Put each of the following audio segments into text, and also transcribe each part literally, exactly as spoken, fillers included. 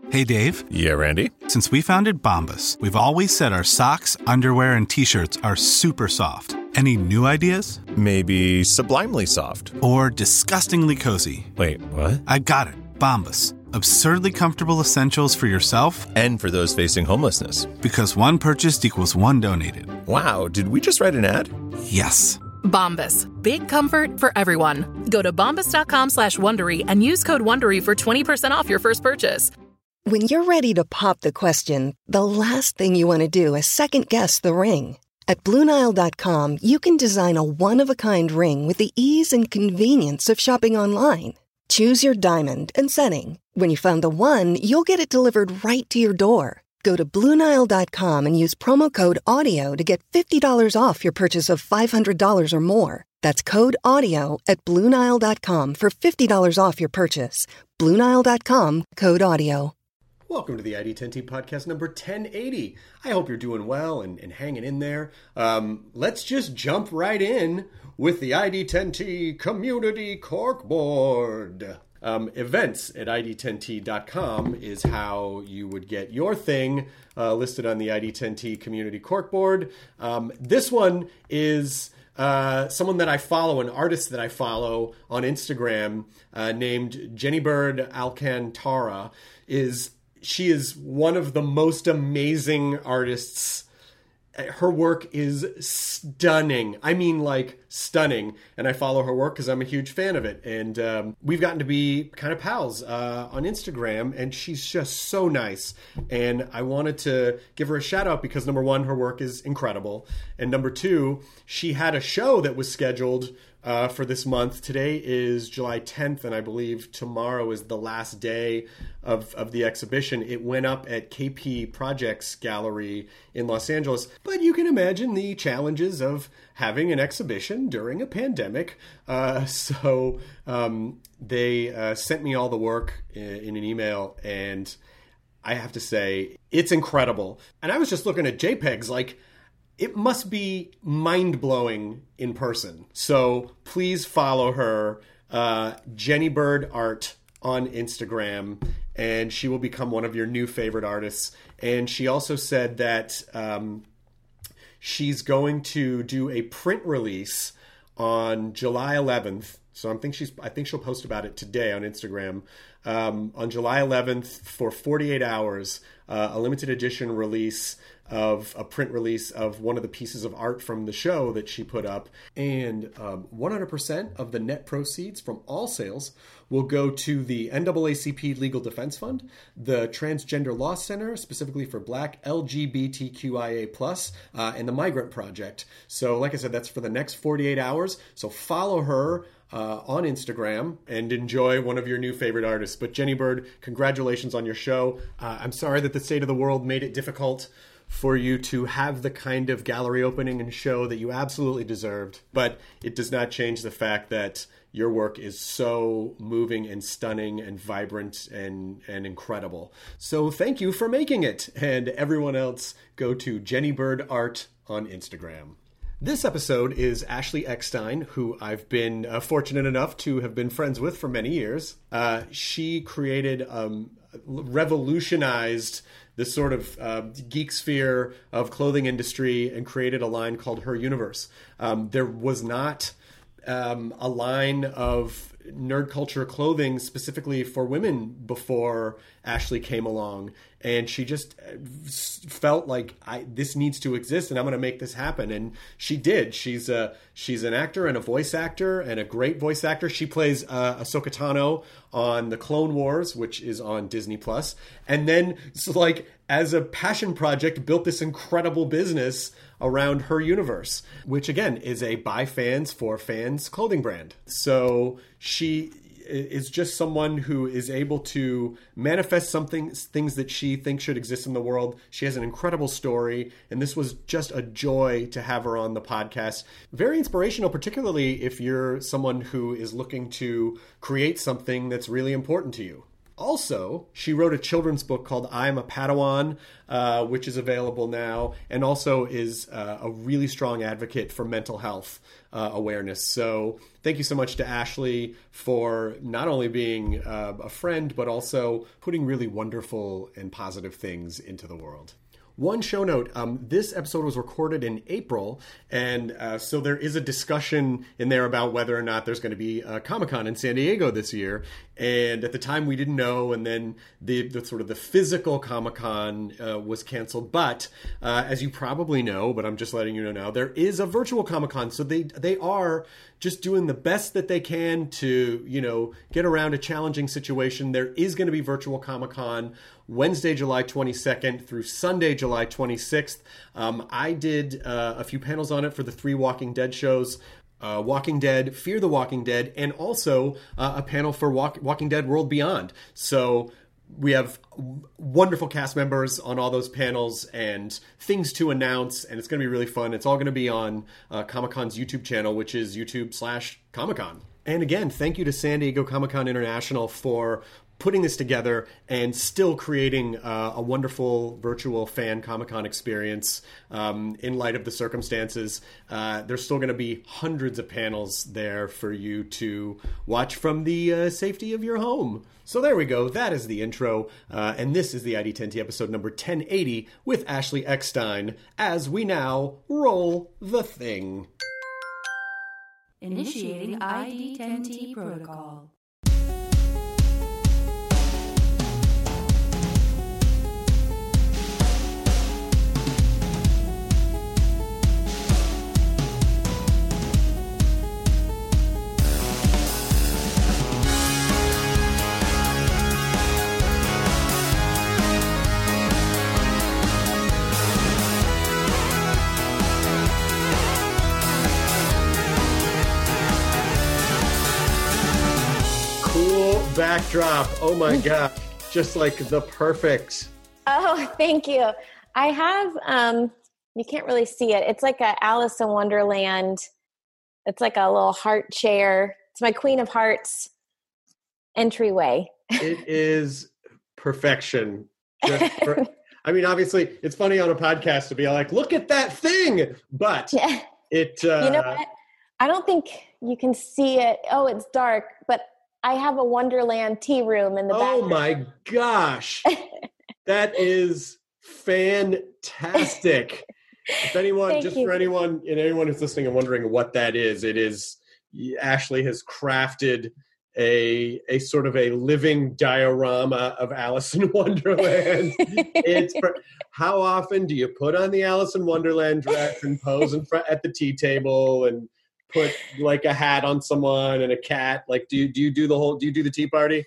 Hey, Dave. Yeah, Randy? Since we founded Bombas, we've always said our socks, underwear, and T-shirts are super soft. Any new ideas? Maybe sublimely soft. Or disgustingly cozy. Wait, what? I got it. Bombas. Absurdly comfortable essentials for yourself and for those facing homelessness. Because one purchased equals one donated. Wow, did we just write an ad? Yes. Bombas. Big comfort for everyone. Go to bombas.com slash Wondery and use code Wondery for twenty percent off your first purchase. When you're ready to pop the question, the last thing you want to do is second-guess the ring. At Blue Nile dot com, you can design a one-of-a-kind ring with the ease and convenience of shopping online. Choose your diamond and setting. When you find the one, you'll get it delivered right to your door. Go to Blue Nile dot com and use promo code AUDIO to get fifty dollars off your purchase of five hundred dollars or more. That's code AUDIO at Blue Nile dot com for fifty dollars off your purchase. Blue Nile dot com, code AUDIO. Welcome to the I D ten T podcast number ten eighty. I hope you're doing well and, and hanging in there. Um, let's just jump right in with the I D ten T Community Corkboard. Um, events at I D ten T dot com is how you would get your thing uh, listed on the I D ten T Community Corkboard. Um, this one is uh, someone that I follow, an artist that I follow on Instagram uh, named Jenny Bird Alcantara. Is She is one of the most amazing artists. Her work is stunning. I mean, like, stunning. And I follow her work because I'm a huge fan of it. And um, we've gotten to be kind of pals uh, on Instagram. And she's just so nice. And I wanted to give her a shout out because, number one, her work is incredible. And number two, she had a show that was scheduled Uh, for this month. Today is July tenth, and I believe tomorrow is the last day of, of the exhibition. It went up at K P Projects Gallery in Los Angeles. But you can imagine the challenges of having an exhibition during a pandemic. Uh, so um, they uh, sent me all the work in, in an email, and I have to say, it's incredible. And I was just looking at JPEGs like, it must be mind-blowing in person. So please follow her, uh, Jenny Bird Art on Instagram, and she will become one of your new favorite artists. And she also said that um, she's going to do a print release on July eleventh. So I think she's. I think she'll post about it today on Instagram. Um, on July eleventh for forty-eight hours, uh, a limited edition release of a print release of one of the pieces of art from the show that she put up. And um, one hundred percent of the net proceeds from all sales will go to the N double A C P Legal Defense Fund, the Transgender Law Center, specifically for Black L G B T Q I A plus, uh, and the Migrant Project. So like I said, that's for the next forty-eight hours. So follow her Uh, on Instagram and enjoy one of your new favorite artists. But Jenny Bird, congratulations on your show. Uh, I'm sorry that the state of the world made it difficult for you to have the kind of gallery opening and show that you absolutely deserved. But it does not change the fact that your work is so moving and stunning and vibrant and, and incredible. So thank you for making it. And everyone else, go to Jenny Bird Art on Instagram. This episode is Ashley Eckstein, who I've been uh, fortunate enough to have been friends with for many years. Uh, she created, um, revolutionized the sort of uh, geek sphere of clothing industry and created a line called Her Universe. Um, there was not um, a line of nerd culture clothing specifically for women before Ashley came along, and she just felt like I this needs to exist and I'm going to make this happen, and she did. She's a she's an actor and a voice actor and a great voice actor. She plays uh, Ahsoka Tano on the Clone Wars, which is on Disney Plus, and then so like as a passion project built this incredible business around Her Universe, which again is a by fans for fans clothing brand. So she is just someone who is able to manifest something, things that she thinks should exist in the world. She has an incredible story, and this was just a joy to have her on the podcast. Very inspirational, particularly if you're someone who is looking to create something that's really important to you. Also, she wrote a children's book called I Am a Padawan, uh, which is available now, and also is uh, a really strong advocate for mental health uh, awareness. So thank you so much to Ashley for not only being uh, a friend, but also putting really wonderful and positive things into the world. One show note, um, this episode was recorded in April, and uh, so there is a discussion in there about whether or not there's going to be a Comic-Con in San Diego this year. And at the time we didn't know, and then the, the sort of the physical Comic-Con uh, was canceled. But uh, as you probably know, but I'm just letting you know now, there is a virtual Comic-Con. So they they are just doing the best that they can to, you know, get around a challenging situation. There is going to be virtual Comic-Con Wednesday, July twenty-second through Sunday, July twenty-sixth. Um, I did uh, a few panels on it for the three Walking Dead shows. Uh, Walking Dead, Fear the Walking Dead, and also uh, a panel for Walk- Walking Dead World Beyond. So we have w- wonderful cast members on all those panels and things to announce, and it's going to be really fun. It's all going to be on uh, Comic-Con's YouTube channel, which is YouTube slash Comic-Con. And again, thank you to San Diego Comic-Con International for putting this together and still creating uh, a wonderful virtual fan Comic-Con experience um, in light of the circumstances. Uh, there's still going to be hundreds of panels there for you to watch from the uh, safety of your home. So there we go. That is the intro. Uh, and this is the I D ten T episode number ten eighty with Ashley Eckstein as we now roll the thing. Initiating I D ten T protocol. Backdrop. Oh my God. Just like the perfect. Oh, thank you. I have, um, you can't really see it. It's like a Alice in Wonderland. It's like a little heart chair. It's my Queen of Hearts entryway. It is perfection. Just per- I mean, obviously it's funny on a podcast to be like, look at that thing. But yeah. it, uh, you know what? I don't think you can see it. Oh, it's dark, but I have a Wonderland tea room in the back. Oh my gosh. That is fantastic. If anyone, Thank just you. for anyone and anyone who's listening and wondering what that is, it is Ashley has crafted a a sort of a living diorama of Alice in Wonderland. It's per- how often do you put on the Alice in Wonderland dress and pose in front at the tea table and put like a hat on someone and a cat? Like, do you do you do the whole? Do you do the tea party?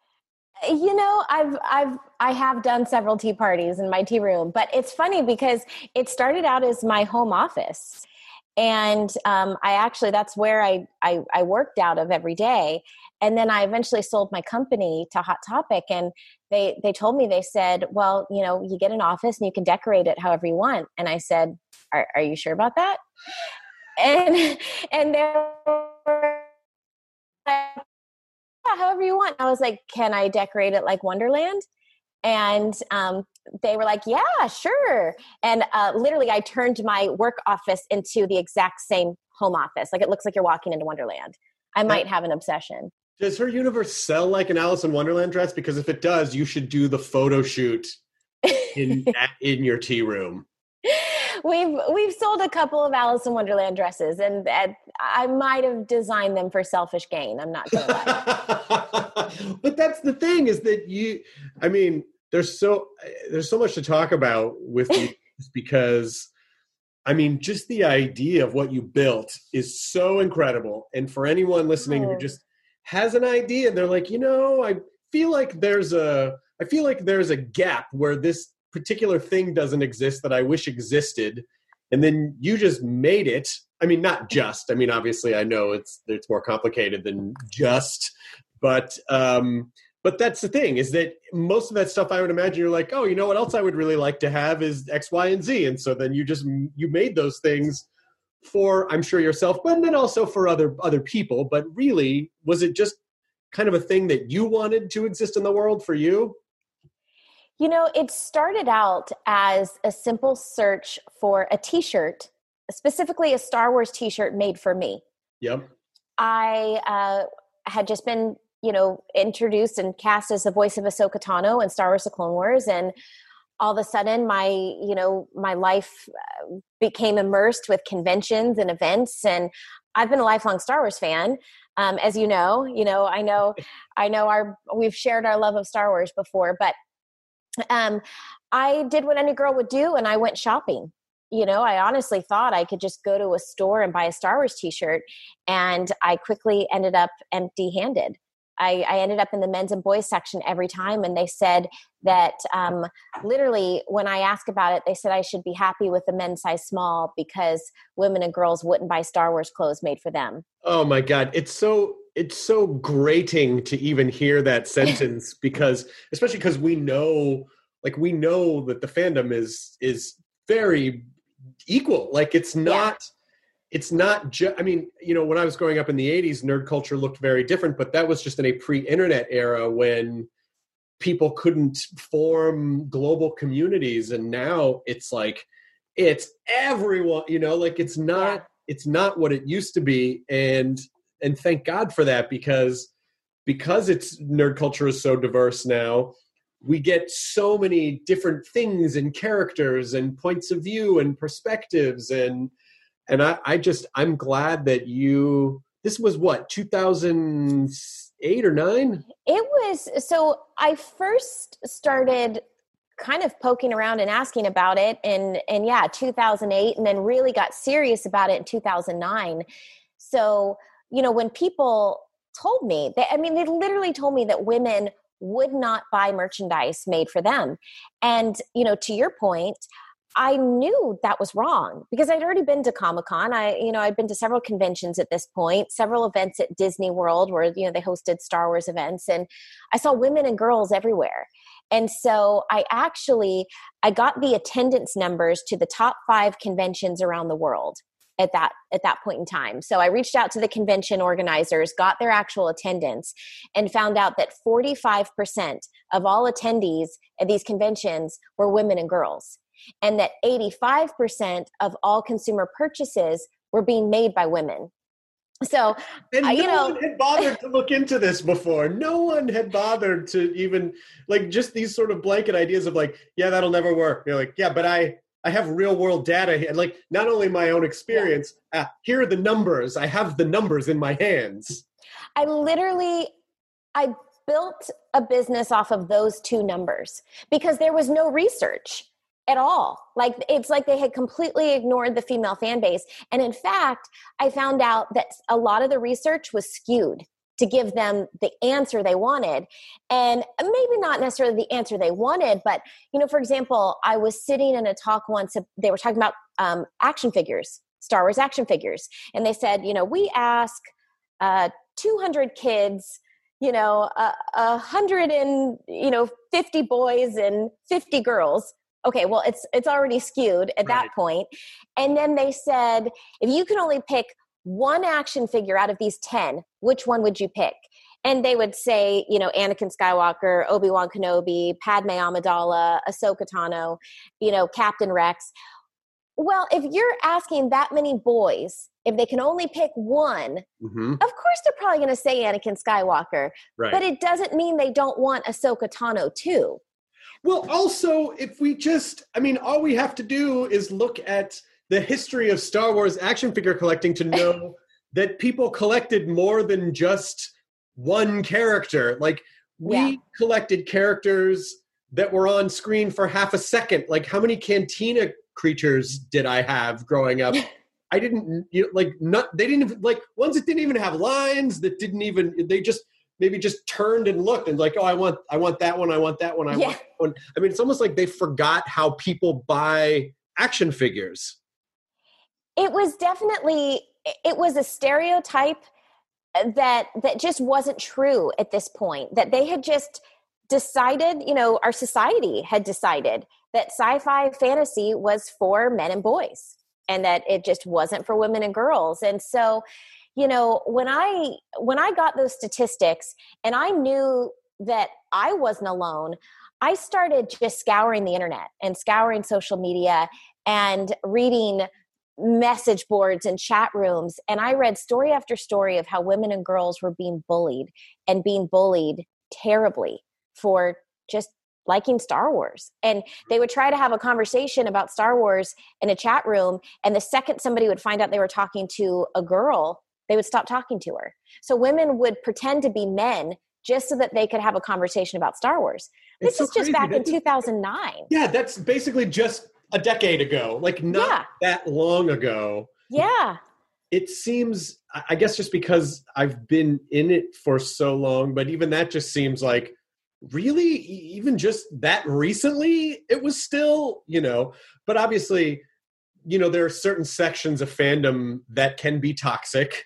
You know, I've I've I have done several tea parties in my tea room, but it's funny because it started out as my home office, and um, I actually that's where I, I I worked out of every day, and then I eventually sold my company to Hot Topic, and they they told me, they said, well, you know, you get an office and you can decorate it however you want, and I said, are, are you sure about that? And and there were like, yeah, however you want. I was like, can I decorate it like Wonderland? And um, they were like, yeah, sure. And uh, literally, I turned my work office into the exact same home office. Like, it looks like you're walking into Wonderland. I might have an obsession. Does her universe sell like an Alice in Wonderland dress? Because if it does, you should do the photo shoot in in your tea room. We've we've sold a couple of Alice in Wonderland dresses, and, and I might have designed them for selfish gain. I'm not gonna lie. But that's the thing, is that you, I mean, there's so there's so much to talk about with you because, I mean, just the idea of what you built is so incredible. And for anyone listening oh. who just has an idea, they're like, you know, I feel like there's a I feel like there's a gap where this particular thing doesn't exist that I wish existed, and then you just made it. I mean, not just. I mean, obviously, I know it's it's more complicated than just, but um, but that's the thing, is that most of that stuff, I would imagine, you're like, oh, you know what else I would really like to have is X, Y, and Z, and so then you just you made those things for, I'm sure, yourself, but then also for other other people. But really, was it just kind of a thing that you wanted to exist in the world for you? You know, it started out as a simple search for a t-shirt, specifically a Star Wars t-shirt made for me. Yep. I uh, had just been, you know, introduced and cast as the voice of Ahsoka Tano in Star Wars: The Clone Wars. And all of a sudden my, you know, my life became immersed with conventions and events. And I've been a lifelong Star Wars fan. Um, as you know, you know, I know, I know our, we've shared our love of Star Wars before, but um, I did what any girl would do, and I went shopping. You know, I honestly thought I could just go to a store and buy a Star Wars t-shirt, and I quickly ended up empty-handed. I, I ended up in the men's and boys section every time, and they said that um, literally when I asked about it, they said I should be happy with the men's size small because women and girls wouldn't buy Star Wars clothes made for them. Oh my God. It's so, it's so grating to even hear that sentence because, especially because we know, like we know that the fandom is, is very equal. Like it's not, yeah. It's not just, I mean, you know, when I was growing up in the eighties, nerd culture looked very different, but that was just in a pre-internet era when people couldn't form global communities. And now it's like, it's everyone, you know, like it's not, yeah. it's not what it used to be. And, and thank God for that, because, because it's nerd culture is so diverse now, we get so many different things and characters and points of view and perspectives. And, And I, I just, I'm glad that you, this was what, two thousand eight or nine? It was, so I first started kind of poking around and asking about it in, in yeah, two thousand eight, and then really got serious about it in two thousand nine. So, you know, when people told me, they, I mean, they literally told me that women would not buy merchandise made for them. And, you know, to your point, I knew that was wrong because I'd already been to Comic-Con. I, you know, I'd been to several conventions at this point, several events at Disney World where, you know, they hosted Star Wars events, and I saw women and girls everywhere. And so I actually, I got the attendance numbers to the top five conventions around the world at that, at that point in time. So I reached out to the convention organizers, got their actual attendance, and found out that forty-five percent of all attendees at these conventions were women and girls. And that eighty-five percent of all consumer purchases were being made by women. So, and uh, no you know, one had bothered to look into this before. No one had bothered to even, like, just these sort of blanket ideas of like, yeah, that'll never work. You're like, yeah, but I, I have real world data here. Like, not only my own experience, yeah. uh, here are the numbers. I have the numbers in my hands. I literally, I built a business off of those two numbers because there was no research at all. Like, it's like they had completely ignored the female fan base. And in fact, I found out that a lot of the research was skewed to give them the answer they wanted. And maybe not necessarily the answer they wanted, but, you know, for example, I was sitting in a talk once, they were talking about um, action figures, Star Wars action figures. And they said, you know, we ask uh, two hundred kids, you know, a uh, hundred and, you know, fifty boys and fifty girls. Okay, well, it's it's already skewed at that point. And then they said, if you could only pick one action figure out of these ten, which one would you pick? And they would say, you know, Anakin Skywalker, Obi-Wan Kenobi, Padme Amidala, Ahsoka Tano, you know, Captain Rex. Well, if you're asking that many boys, if they can only pick one, mm-hmm. of course they're probably going to say Anakin Skywalker. Right. But it doesn't mean they don't want Ahsoka Tano too. Well, also, if we just, I mean, all we have to do is look at the history of Star Wars action figure collecting to know that people collected more than just one character. Like, we yeah. collected characters that were on screen for half a second. Like, how many Cantina creatures did I have growing up? I didn't, you know, like, not, they didn't, like, ones that didn't even have lines, that didn't even, they just, maybe just turned and looked and like, oh, I want, I want that one. I want that one. I yeah. want that one. I mean, it's almost like they forgot how people buy action figures. It was definitely, it was a stereotype that, that just wasn't true at this point, that they had just decided, you know, our society had decided that sci-fi fantasy was for men and boys and that it just wasn't for women and girls. And so, you know, when I when I got those statistics and I knew that I wasn't alone, I started just scouring the internet and scouring social media and reading message boards and chat rooms. And I read story after story of how women and girls were being bullied and being bullied terribly for just liking Star Wars. And they would try to have a conversation about Star Wars in a chat room. And the second somebody would find out they were talking to a girl, they would stop talking to her. So women would pretend to be men just so that they could have a conversation about Star Wars. This It's so is just crazy. back in That's- two thousand nine. Yeah, that's basically just a decade ago, like not Yeah. that long ago. Yeah. It seems, I I guess just because I've been in it for so long, but even that just seems like, really? E- Even just that recently, it was still, you know, but obviously, you know, there are certain sections of fandom that can be toxic.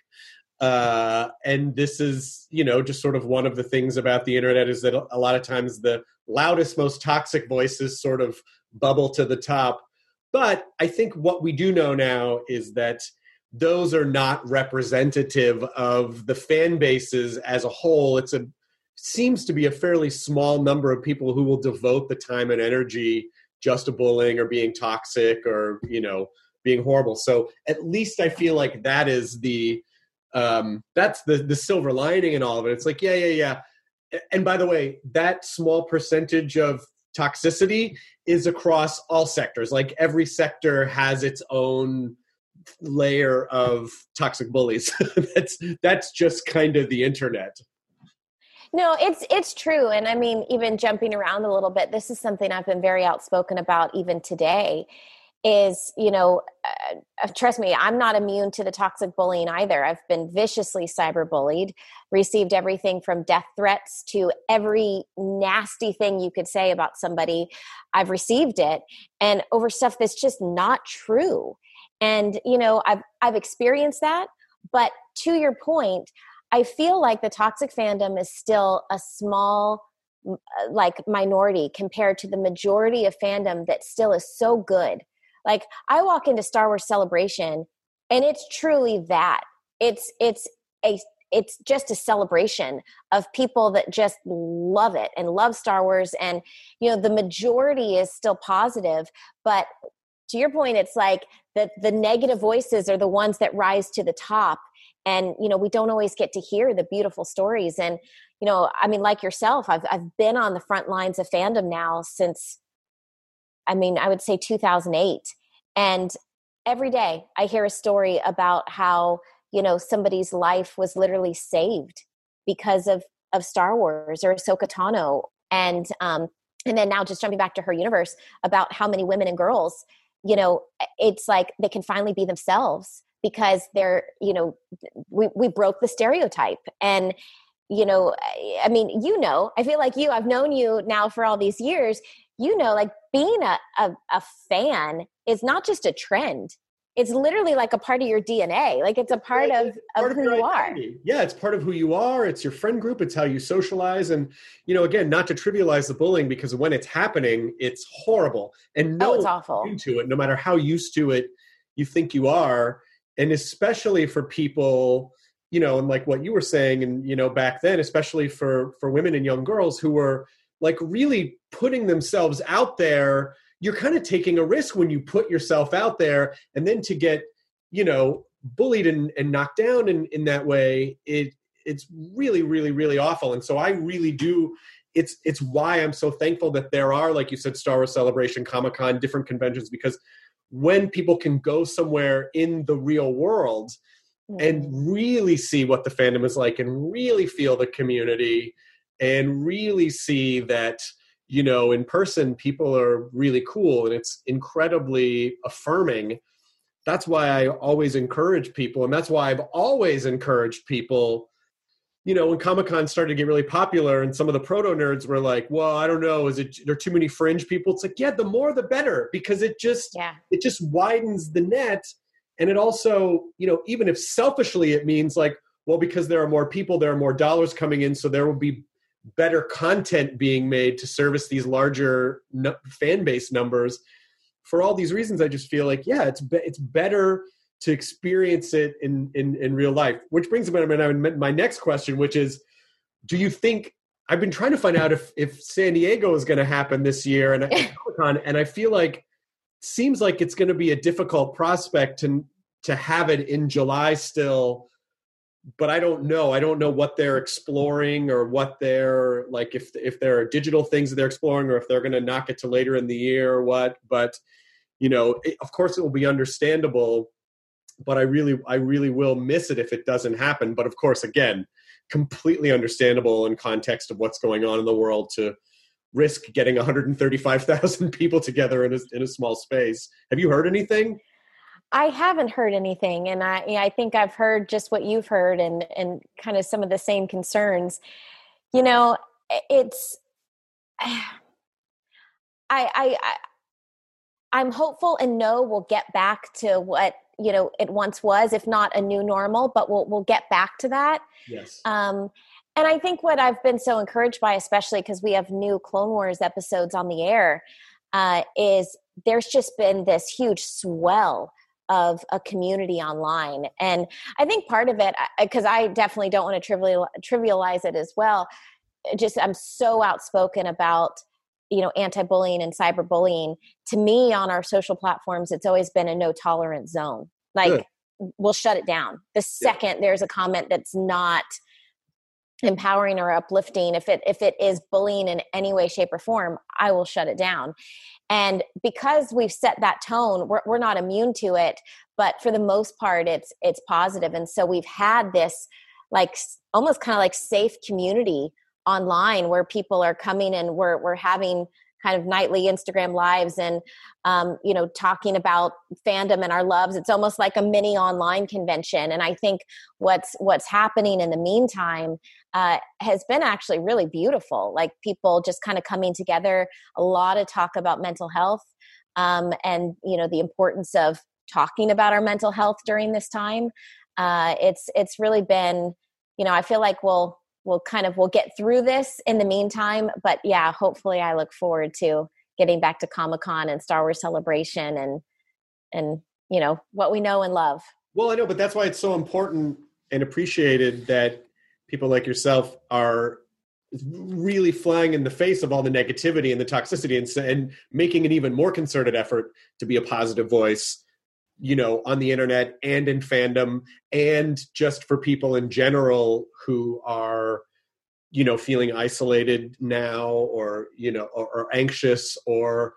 Uh, and this is, you know, just sort of one of the things about the internet is that a lot of times the loudest, most toxic voices sort of bubble to the top. But I think what we do know now is that those are not representative of the fan bases as a whole. It's a seems to be a fairly small number of people who will devote the time and energy just to bullying or being toxic or, you know, being horrible. So at least I feel like that is the um, that's the the silver lining in all of it. It's like, yeah, yeah, yeah. And by the way, that small percentage of toxicity is across all sectors. Like every sector has its own layer of toxic bullies. that's that's just kind of the internet. No, it's it's true. And I mean, even jumping around a little bit, this is something I've been very outspoken about even today is, you know, uh, trust me, I'm not immune to the toxic bullying either. I've been viciously cyberbullied, received everything from death threats to every nasty thing you could say about somebody. I've received it, and over stuff that's just not true. And, you know, I've I've experienced that. But to your point, I feel like the toxic fandom is still a small, like, minority compared to the majority of fandom that still is so good. Like, I walk into Star Wars Celebration, and it's truly that. It's it's a it's just a celebration of people that just love it and love Star Wars. And, you know, the majority is still positive, but to your point, it's like the the negative voices are the ones that rise to the top. And, you know, we don't always get to hear the beautiful stories. And, you know, I mean, like yourself, I've I've been on the front lines of fandom now since, I mean, I would say two thousand eight. And every day I hear a story about how, you know, somebody's life was literally saved because of, of Star Wars or Ahsoka Tano. And, um, and then now just jumping back to her universe about how many women and girls, you know, it's like they can finally be themselves because they're, you know, we, we broke the stereotype. And, you know, I mean, you know, I feel like you, I've known you now for all these years, you know, like being a, a, a fan is not just a trend. It's literally like a part of your D N A. Like it's a part of, part of of who your you are. identity. Yeah, it's part of who you are. It's your friend group. It's how you socialize. And, you know, again, not to trivialize the bullying, because when it's happening, it's horrible. And no Oh, it's awful. one's into it, no matter how used to it you think you are. And especially for people, you know, and like what you were saying, and, you know, back then, especially for, for women and young girls who were like really putting themselves out there, you're kind of taking a risk when you put yourself out there, and then to get, you know, bullied and, and knocked down in, in that way, it it's really, really, really awful. And so I really do, it's it's why I'm so thankful that there are, like you said, Star Wars Celebration, Comic-Con, different conventions, because when people can go somewhere in the real world and really see what the fandom is like and really feel the community and really see that, you know, in person, people are really cool and it's incredibly affirming. That's why I always encourage people. And that's why I've always encouraged people, you know, when Comic-Con started to get really popular and some of the proto nerds were like, well, I don't know, is it, there are too many fringe people? It's like, yeah, the more the better, because it just, Yeah. it just widens the net. And it also, you know, even if selfishly it means like, well, because there are more people, there are more dollars coming in, so there will be better content being made to service these larger no- fan base numbers. For all these reasons, I just feel like, yeah, it's be- it's better to experience it in, in, in real life, which brings me to my next question, which is, do you think, I've been trying to find out if, if San Diego is going to happen this year, and, and I feel like, seems like it's going to be a difficult prospect to, to have it in July still, but I don't know. I don't know what they're exploring or what they're like, if, if there are digital things that they're exploring, or if they're going to knock it to later in the year or what, but you know, it, of course it will be understandable, but I really, I really will miss it if it doesn't happen. But of course, again, completely understandable in context of what's going on in the world to risk getting one hundred thirty-five thousand people together in a, in a small space. Have you heard anything? I haven't heard anything. And I, I think I've heard just what you've heard, and, and kind of some of the same concerns. You know, it's, I, I, I I'm hopeful and know we'll get back to what, you know, it once was, if not a new normal, but we'll, we'll get back to that. Yes. Um, and I think what I've been so encouraged by, especially because we have new Clone Wars episodes on the air, uh, is there's just been this huge swell of a community online. And I think part of it, because I definitely don't want to trivial, trivialize it as well, just I'm so outspoken about, you know, anti-bullying and cyberbullying. To me, on our social platforms, it's always been a no tolerance zone. Like, Good. We'll shut it down the second yeah. there's a comment that's not empowering or uplifting. If it if it is bullying in any way, shape, or form, I will shut it down. And because we've set that tone, we're we're not immune to it. But for the most part, it's it's positive. And so we've had this like almost kind of like safe community online where people are coming and we're we're having kind of nightly Instagram lives and um, you know, talking about fandom and our loves. It's almost like a mini online convention. And I think what's what's happening in the meantime uh, has been actually really beautiful. Like people just kind of coming together. A lot of talk about mental health um, and you know, the importance of talking about our mental health during this time. Uh, it's it's really been, you know, I feel like we'll we'll kind of, we'll get through this in the meantime, but yeah, hopefully I look forward to getting back to Comic-Con and Star Wars Celebration and, and, you know, what we know and love. Well, I know, but that's why it's so important and appreciated that people like yourself are really flying in the face of all the negativity and the toxicity and, and making an even more concerted effort to be a positive voice, you know, on the internet and in fandom, and just for people in general who are, you know, feeling isolated now, or, you know, or, or anxious, or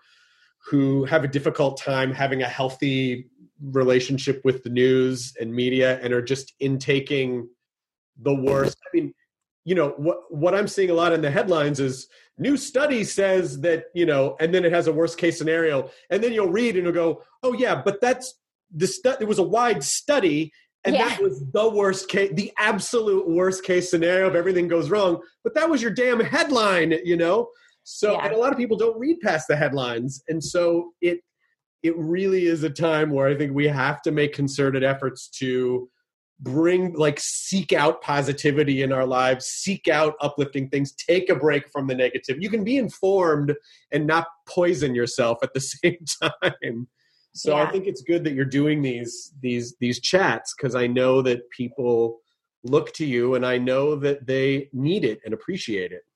who have a difficult time having a healthy relationship with the news and media and are just intaking the worst. I mean, you know, what what I'm seeing a lot in the headlines is new study says that, you know, and then it has a worst case scenario, and then you'll read and you'll go, oh yeah, but that's the stu- it was a wide study, and yeah. that was the worst case, the absolute worst case scenario if everything goes wrong. But that was your damn headline, you know? So, yeah. and a lot of people don't read past the headlines. And so it, it really is a time where I think we have to make concerted efforts to bring, like, seek out positivity in our lives, seek out uplifting things, take a break from the negative. You can be informed and not poison yourself at the same time. So yeah. I think it's good that you're doing these these these chats, because I know that people look to you, and I know that they need it and appreciate it.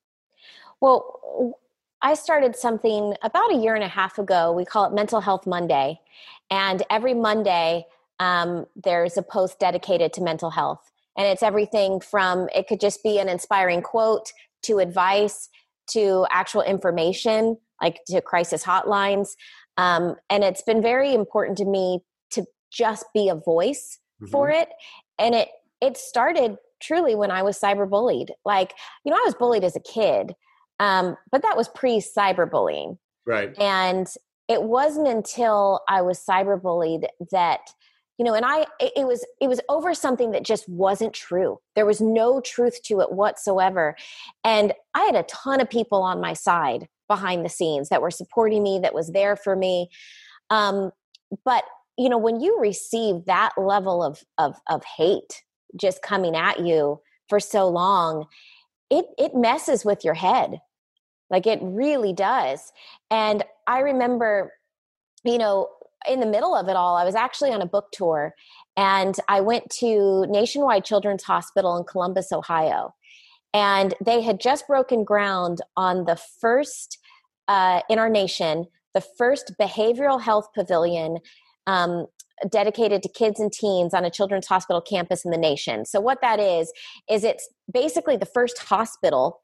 Well, I started something about a year and a half ago. We call it Mental Health Monday. And every Monday, um, there's a post dedicated to mental health. And it's everything from, it could just be an inspiring quote, to advice, to actual information, like to crisis hotlines. Um, and it's been very important to me to just be a voice mm-hmm. for it. And it, it started truly when I was cyberbullied. Like, you know, I was bullied as a kid, um, but that was pre-cyberbullying. Right. And it wasn't until I was cyberbullied that, you know, and I, it, it was, it was over something that just wasn't true. There was no truth to it whatsoever. And I had a ton of people on my side behind the scenes that were supporting me, that was there for me. Um, but, you know, when you receive that level of, of, of hate just coming at you for so long, it, it messes with your head. Like, it really does. And I remember, you know, in the middle of it all, I was actually on a book tour, and I went to Nationwide Children's Hospital in Columbus, Ohio. And they had just broken ground on the first, uh, in our nation, the first behavioral health pavilion um, dedicated to kids and teens on a children's hospital campus in the nation. So what that is, is it's basically the first hospital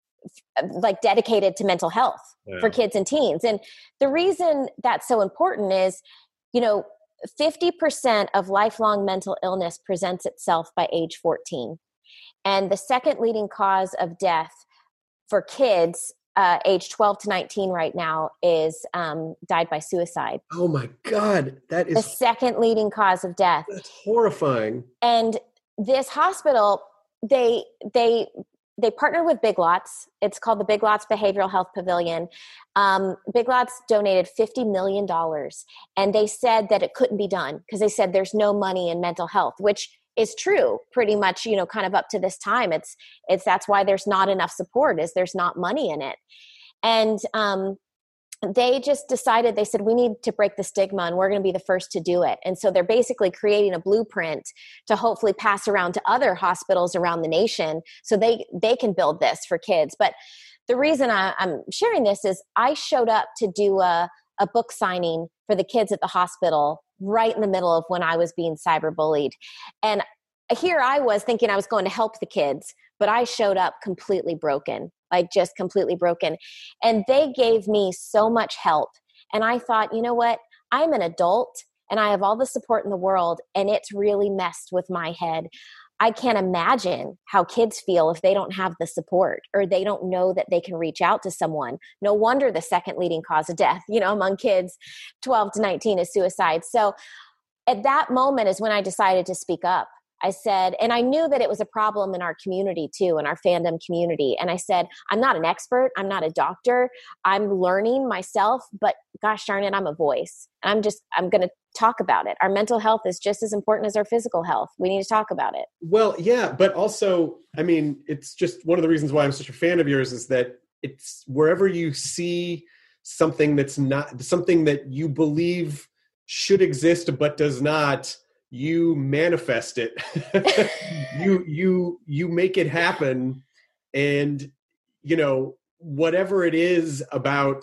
like dedicated to mental health yeah. for kids and teens. And the reason that's so important is, you know, fifty percent of lifelong mental illness presents itself by age fourteen. And the second leading cause of death for kids uh, age twelve to nineteen right now is um, died by suicide. Oh my God. That is the second leading cause of death. That's horrifying. And this hospital, they, they, they partnered with Big Lots. It's called the Big Lots Behavioral Health Pavilion. Um, Big Lots donated fifty million dollars, and they said that it couldn't be done because they said there's no money in mental health, which is true pretty much, you know, kind of up to this time. It's, it's, that's why there's not enough support, is there's not money in it. And, um, they just decided, they said, we need to break the stigma and we're going to be the first to do it. And so they're basically creating a blueprint to hopefully pass around to other hospitals around the nation so they, they can build this for kids. But the reason I, I'm sharing this is I showed up to do a, a book signing for the kids at the hospital right in the middle of when I was being cyberbullied. And here I was thinking I was going to help the kids, but I showed up completely broken, like just completely broken. And they gave me so much help. And I thought, you know what? I'm an adult and I have all the support in the world, and it's really messed with my head. I can't imagine how kids feel if they don't have the support or they don't know that they can reach out to someone. No wonder the second leading cause of death, you know, among kids twelve to nineteen is suicide. So at that moment is when I decided to speak up. I said, and I knew that it was a problem in our community too, in our fandom community. And I said, I'm not an expert. I'm not a doctor. I'm learning myself, but gosh darn it, I'm a voice. I'm just, I'm going to talk about it. Our mental health is just as important as our physical health. We need to talk about it. Well, yeah, but also, I mean, it's just one of the reasons why I'm such a fan of yours is that it's wherever you see something that's not, something that you believe should exist but does not, you manifest it. you you you make it happen. And you know, whatever it is about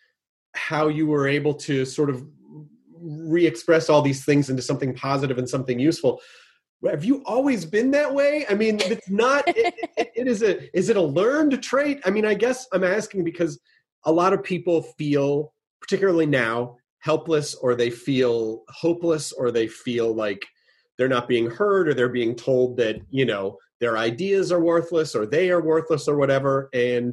how you were able to sort of re-express all these things into something positive and something useful. Have you always been that way? I mean, it's not, it, it, it is a, is it a learned trait? I mean, I guess I'm asking because a lot of people feel, particularly now, helpless, or they feel hopeless, or they feel like they're not being heard, or they're being told that, you know, their ideas are worthless or they are worthless or whatever. And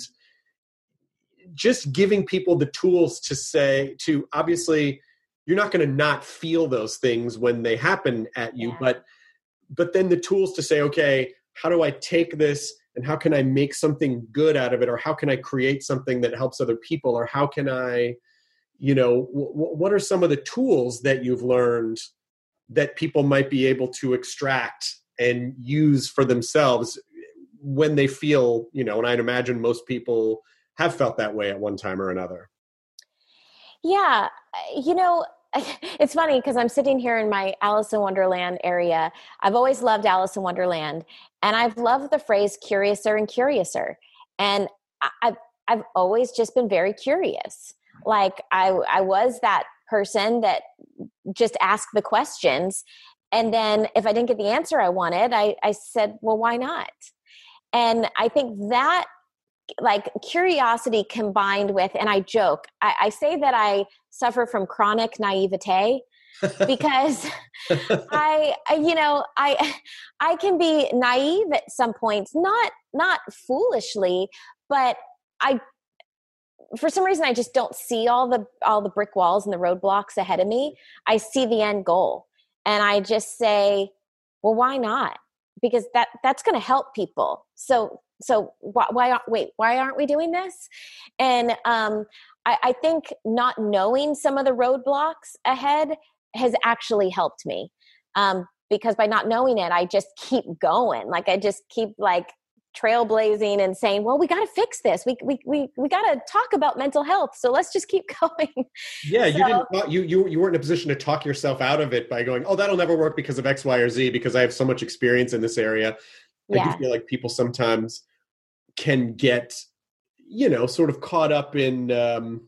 just giving people the tools to say, to obviously, you're not going to not feel those things when they happen at you, yeah. but, but then the tools to say, okay, how do I take this and how can I make something good out of it? Or how can I create something that helps other people? Or how can I, you know, w- what are some of the tools that you've learned that people might be able to extract and use for themselves when they feel, you know, and I'd imagine most people have felt that way at one time or another. Yeah. You know, it's funny because I'm sitting here in my Alice in Wonderland area. I've always loved Alice in Wonderland, and I've loved the phrase curiouser and curiouser. And I've, I've always just been very curious. Like I, I was that person that just asked the questions. And then if I didn't get the answer I wanted, I, I said, well, why not? And I think that like curiosity combined with, and I joke, I, I say that I suffer from chronic naivete because I, I, you know, I, I can be naive at some points, not, not foolishly, but I, for some reason, I just don't see all the, all the brick walls and the roadblocks ahead of me. I see the end goal and I just say, well, why not? Because that, that's going to help people. So, so why, why, wait, why aren't we doing this? And, um, I, I think not knowing some of the roadblocks ahead has actually helped me. Um, because by not knowing it, I just keep going. Like I just keep like trailblazing and saying, well, we got to fix this. We, we, we, we got to talk about mental health. So let's just keep going. Yeah. So, you didn't, you, you, you weren't in a position to talk yourself out of it by going, oh, that'll never work because of X, Y, or Z, because I have so much experience in this area. Yeah. I do feel like people sometimes can get, you know, sort of caught up in, um,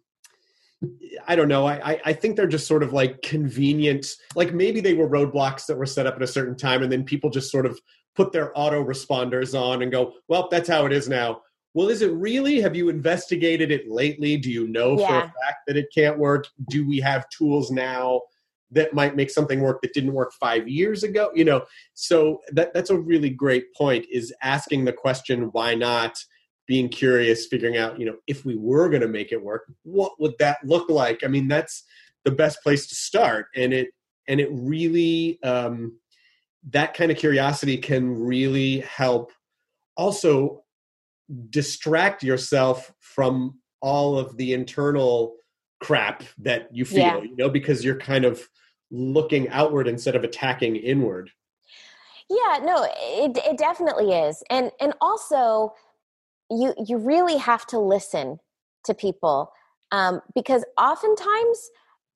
I don't know. I, I think they're just sort of like convenient, like maybe they were roadblocks that were set up at a certain time and then people just sort of put their auto responders on and go, well, that's how it is now. Well, is it really? Have you investigated it lately? Do you know yeah. for a fact that it can't work? Do we have tools now that might make something work that didn't work five years ago? You know, so that that's a really great point, is asking the question, why not? Being curious, figuring out, you know, if we were going to make it work, what would that look like? I mean, that's the best place to start. And it, and it really, um, that kind of curiosity can really help also distract yourself from all of the internal crap that you feel, yeah. you know, because you're kind of looking outward instead of attacking inward. Yeah, no, it, it definitely is. And, and also, you you really have to listen to people, um, because oftentimes,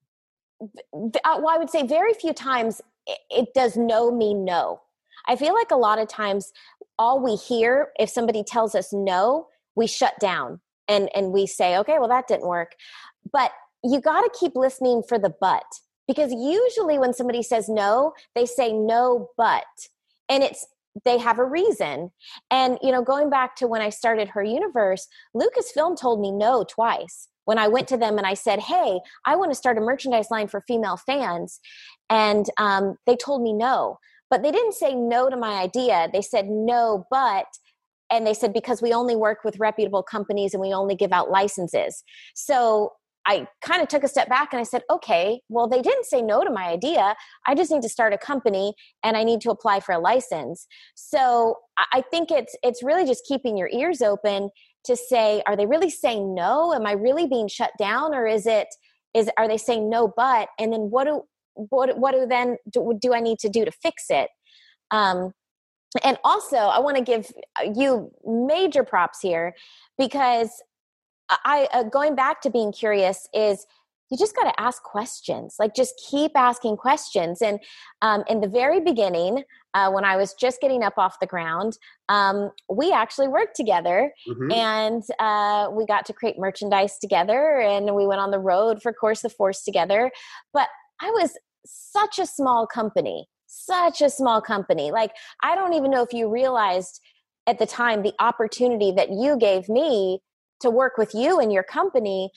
well, I would say very few times it, it does no mean no. I feel like a lot of times all we hear, if somebody tells us no, we shut down and, and we say, okay, well, that didn't work. But you got to keep listening for the but, because usually when somebody says no, they say no, but, and it's, they have a reason. And, you know, going back to when I started Her Universe, Lucasfilm told me no twice. When I went to them and I said, hey, I want to start a merchandise line for female fans. And um, they told me no. But they didn't say no to my idea. They said no, but, and they said, because we only work with reputable companies and we only give out licenses. So I kind of took a step back and I said, okay, well, they didn't say no to my idea. I just need to start a company and I need to apply for a license. So I think it's it's really just keeping your ears open to say, are they really saying no? Am I really being shut down? Or is it, is, are they saying no, but, and then what do, what, what do then do, do I need to do to fix it? Um, and also I want to give you major props here, because I, uh, going back to being curious is you just got to ask questions, like just keep asking questions. And um, in the very beginning, uh, when I was just getting up off the ground, um, we actually worked together mm-hmm. and uh, we got to create merchandise together and we went on the road for Course of Force together. But I was such a small company, such a small company. Like, I don't even know if you realized at the time the opportunity that you gave me to work with you and your company,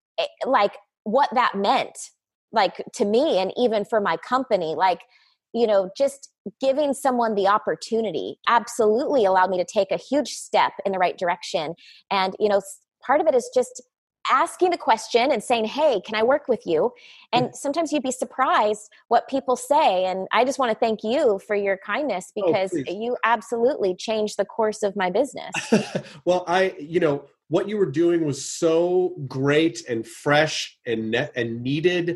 like what that meant, like to me and even for my company, like, you know, just giving someone the opportunity absolutely allowed me to take a huge step in the right direction. And, you know, part of it is just asking the question and saying, hey, can I work with you? And sometimes you'd be surprised what people say. And I just want to thank you for your kindness, because oh, you absolutely changed the course of my business. Well, I, you know, what you were doing was so great and fresh and net and needed.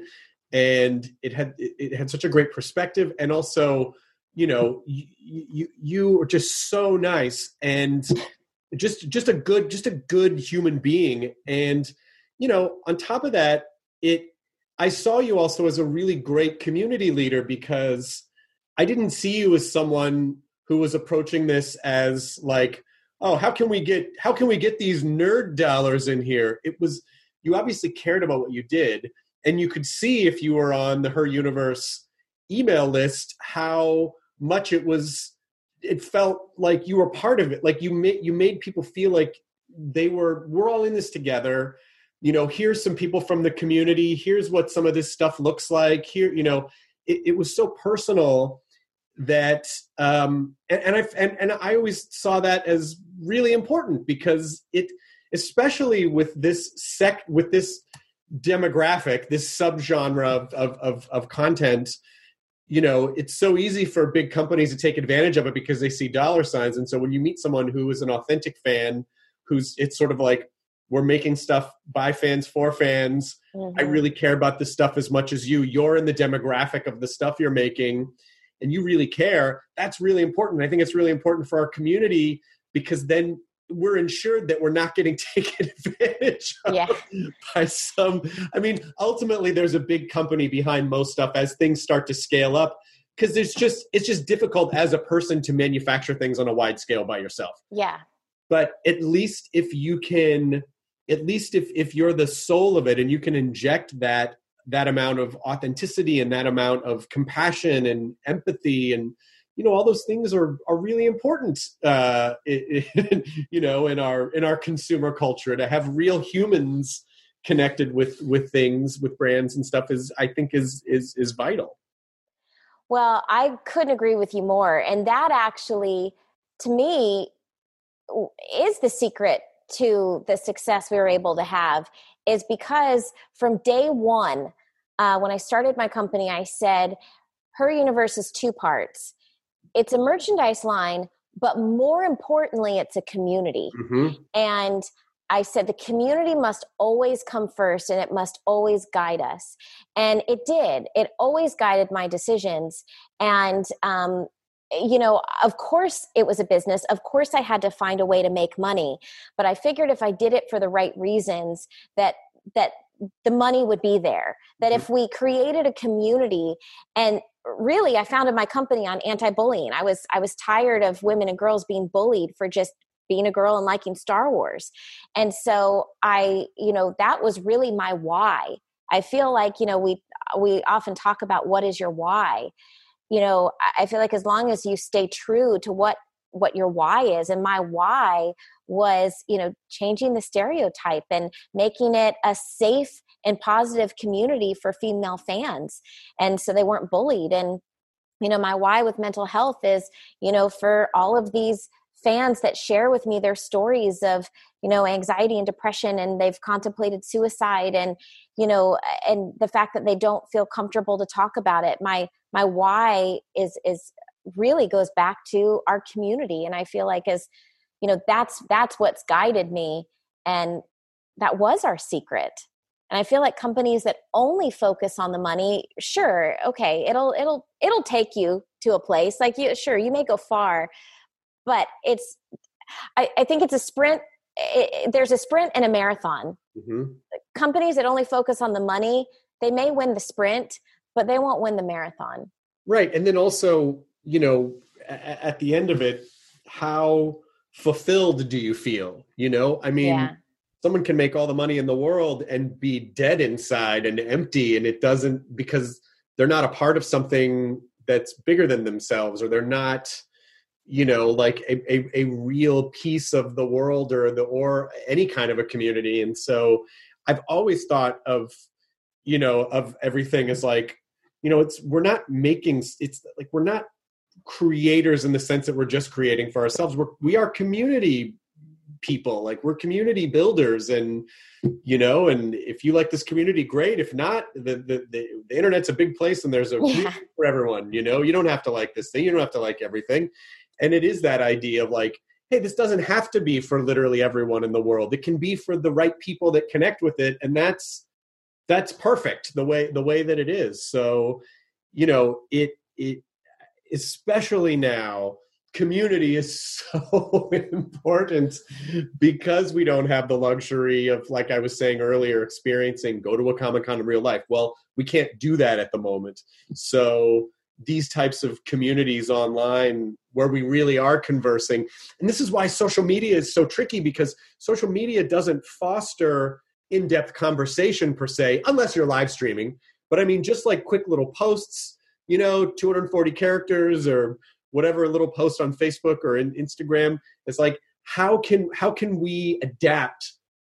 And it had, it had such a great perspective. And also, you know, you, you, you were just so nice and just, just a good, just a good human being. And, you know, on top of that, it, I saw you also as a really great community leader, because I didn't see you as someone who was approaching this as like, oh, how can we get, how can we get these nerd dollars in here? It was, you obviously cared about what you did. And you could see if you were on the Her Universe email list, how much it was, it felt like you were part of it. Like you made, you made people feel like they were, we're all in this together. You know, here's some people from the community. Here's what some of this stuff looks like here. You know, it, it was so personal that, um, and, and I, and, and I always saw that as really important, because it, especially with this sec, with this demographic, this subgenre of, of, of, of content, you know, it's so easy for big companies to take advantage of it because they see dollar signs. And so when you meet someone who is an authentic fan, who's, it's sort of like, we're making stuff by fans for fans. Mm-hmm. I really care about this stuff as much as you. You're in the demographic of the stuff you're making and you really care. That's really important. I think it's really important for our community, because then we're ensured that we're not getting taken advantage of Yeah. by some. I mean, ultimately, there's a big company behind most stuff as things start to scale up, because it's just it's just difficult as a person to manufacture things on a wide scale by yourself. Yeah. But at least if you can, at least if if you're the soul of it and you can inject that that amount of authenticity and that amount of compassion and empathy and, you know, all those things are are really important, uh, in, you know, in our in our consumer culture. To have real humans connected with with things, with brands and stuff, is I think is is is vital. Well, I couldn't agree with you more. And that actually, to me, is the secret to the success we were able to have, is because from day one, uh, when I started my company, I said, Her Universe is two parts. It's a merchandise line, but more importantly, it's a community. Mm-hmm. And I said the community must always come first, and it must always guide us. And it did. It always guided my decisions. And, um, you know, of course it was a business. Of course I had to find a way to make money. But I figured if I did it for the right reasons, that that the money would be there. That if we created a community, and really I founded my company on anti-bullying. I was I was tired of women and girls being bullied for just being a girl and liking Star Wars. And so I, you know, that was really my why. I feel like, you know, we, we often talk about what is your why. You know, I feel like as long as you stay true to what, what your why is, and my why was, you know, changing the stereotype and making it a safe and positive community for female fans. And so they weren't bullied. And, you know, my why with mental health is, you know, for all of these fans that share with me their stories of, you know, anxiety and depression, and they've contemplated suicide, and, you know, and the fact that they don't feel comfortable to talk about it. My, my why is, is really goes back to our community. And I feel like as, you know, that's, that's what's guided me. And that was our secret. And I feel like companies that only focus on the money, sure. Okay. It'll, it'll, it'll take you to a place like you, sure, you may go far, but it's, I, I think it's a sprint. It, it, there's a sprint and a marathon. Mm-hmm. Companies that only focus on the money, they may win the sprint, but they won't win the marathon. Right. And then also, you know, a- at the end of it, how fulfilled do you feel? You know, I mean, Yeah. someone can make all the money in the world and be dead inside and empty, and it doesn't, because they're not a part of something that's bigger than themselves, or they're not, you know, like a, a, a real piece of the world, or the, or any kind of a community. And so I've always thought of, you know, of everything as like, you know, it's, we're not making, it's like, we're not creators in the sense that we're just creating for ourselves. We're, we are community people. Like, we're community builders, and, you know, and if you like this community, great. If not, the, the, the, the internet's a big place, and there's a Yeah. community for everyone. You know, you don't have to like this thing. You don't have to like everything. And it is that idea of like, hey, this doesn't have to be for literally everyone in the world. It can be for the right people that connect with it. And that's, that's perfect the way, the way that it is. So, you know, it, it, especially now, community is so important, because we don't have the luxury of, like I was saying earlier, experiencing, go to a Comic-Con in real life. Well, we can't do that at the moment. So these types of communities online where we really are conversing. And this is why social media is so tricky, because social media doesn't foster in-depth conversation per se, unless you're live streaming. But I mean, just like quick little posts, you know, two hundred forty characters or whatever, a little post on Facebook or in Instagram. It's like, how can, how can we adapt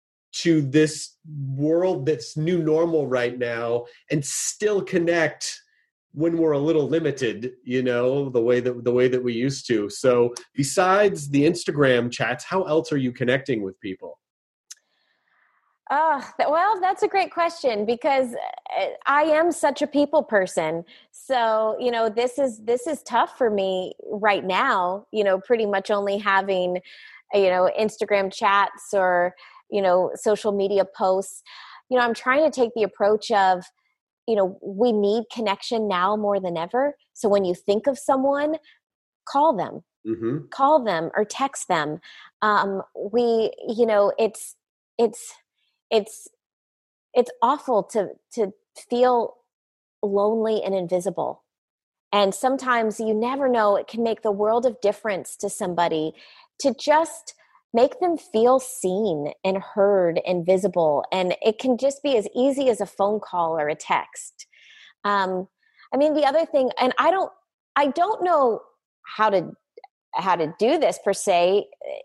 to this world that's new normal right now and still connect when we're a little limited, you know, the way that the way that we used to. So besides the Instagram chats, how else are you connecting with people? Uh, well, that's a great question, because I am such a people person. So, you know, this is, this is tough for me right now, you know, pretty much only having, you know, Instagram chats or, you know, social media posts. You know, I'm trying to take the approach of, you know, we need connection now more than ever. So when you think of someone, call them, Mm-hmm. Call them or text them. Um, we, you know, it's, it's, it's, it's awful to, to feel lonely and invisible. And sometimes you never know, it can make the world of difference to somebody to just make them feel seen and heard and visible. And it can just be as easy as a phone call or a text. Um, I mean, the other thing, and I don't, I don't know how to, how to do this per se.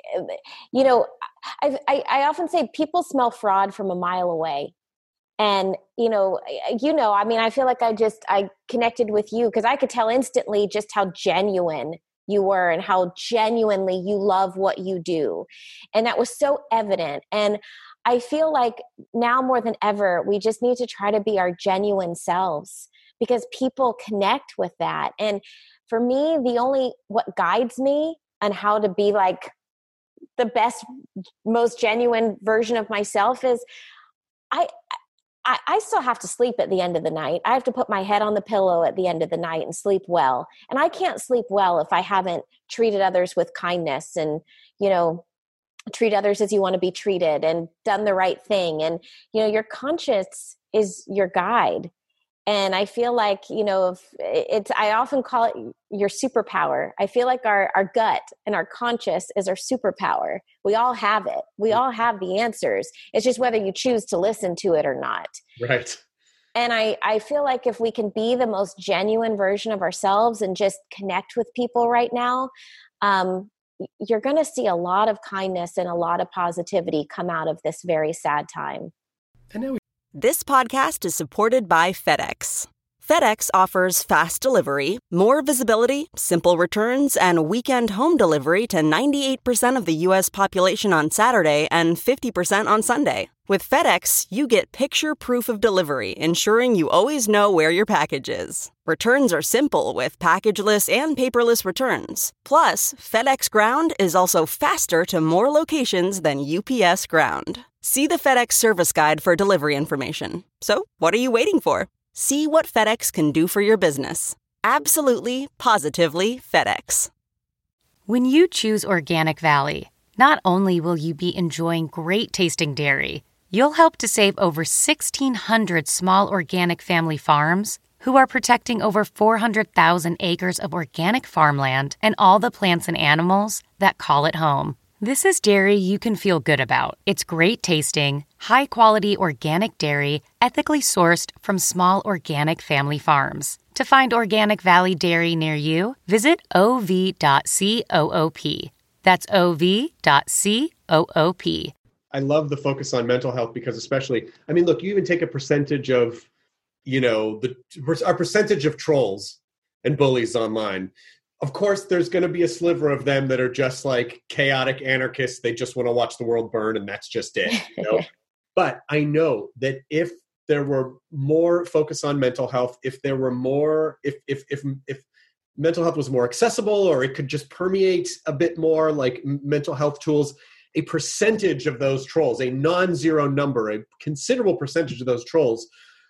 You know, I, I, I often say people smell fraud from a mile away. And, you know, you know, I mean, I feel like I just, I connected with you because I could tell instantly just how genuine you were and how genuinely you love what you do. And that was so evident. And I feel like now more than ever, we just need to try to be our genuine selves because people connect with that. And for me, the only, what guides me on how to be like the best, most genuine version of myself is I, I, I still have to sleep at the end of the night. I have to put my head on the pillow at the end of the night and sleep well. And I can't sleep well if I haven't treated others with kindness and, you know, treat others as you want to be treated and done the right thing. And, you know, your conscience is your guide. And I feel like, you know, if it's, I often call it your superpower. I feel like our, our gut and our conscious is our superpower. We all have it. We all have the answers. It's just whether you choose to listen to it or not. Right. And I, I feel like if we can be the most genuine version of ourselves and just connect with people right now, um, you're going to see a lot of kindness and a lot of positivity come out of this very sad time. And now we- This podcast is supported by FedEx. FedEx offers fast delivery, more visibility, simple returns, and weekend home delivery to ninety-eight percent of the U S population on Saturday and fifty percent on Sunday. With FedEx, you get picture proof of delivery, ensuring you always know where your package is. Returns are simple with packageless and paperless returns. Plus, FedEx Ground is also faster to more locations than U P S Ground. See the FedEx service guide for delivery information. So, what are you waiting for? See what FedEx can do for your business. Absolutely, positively FedEx. When you choose Organic Valley, not only will you be enjoying great tasting dairy, you'll help to save over sixteen hundred small organic family farms who are protecting over four hundred thousand acres of organic farmland and all the plants and animals that call it home. This is dairy you can feel good about. It's great tasting, high-quality organic dairy, ethically sourced from small organic family farms. To find Organic Valley Dairy near you, visit o v dot coop. That's o v dot coop. I love the focus on mental health because especially, I mean, look, you even take a percentage of, you know, the our percentage of trolls and bullies online. Of course, there's going to be a sliver of them that are just like chaotic anarchists. They just want to watch the world burn, and that's just it. You know? But I know that if there were more focus on mental health, if there were more, if if if if mental health was more accessible, or it could just permeate a bit more, like mental health tools, a percentage of those trolls, a non-zero number, a considerable percentage of those trolls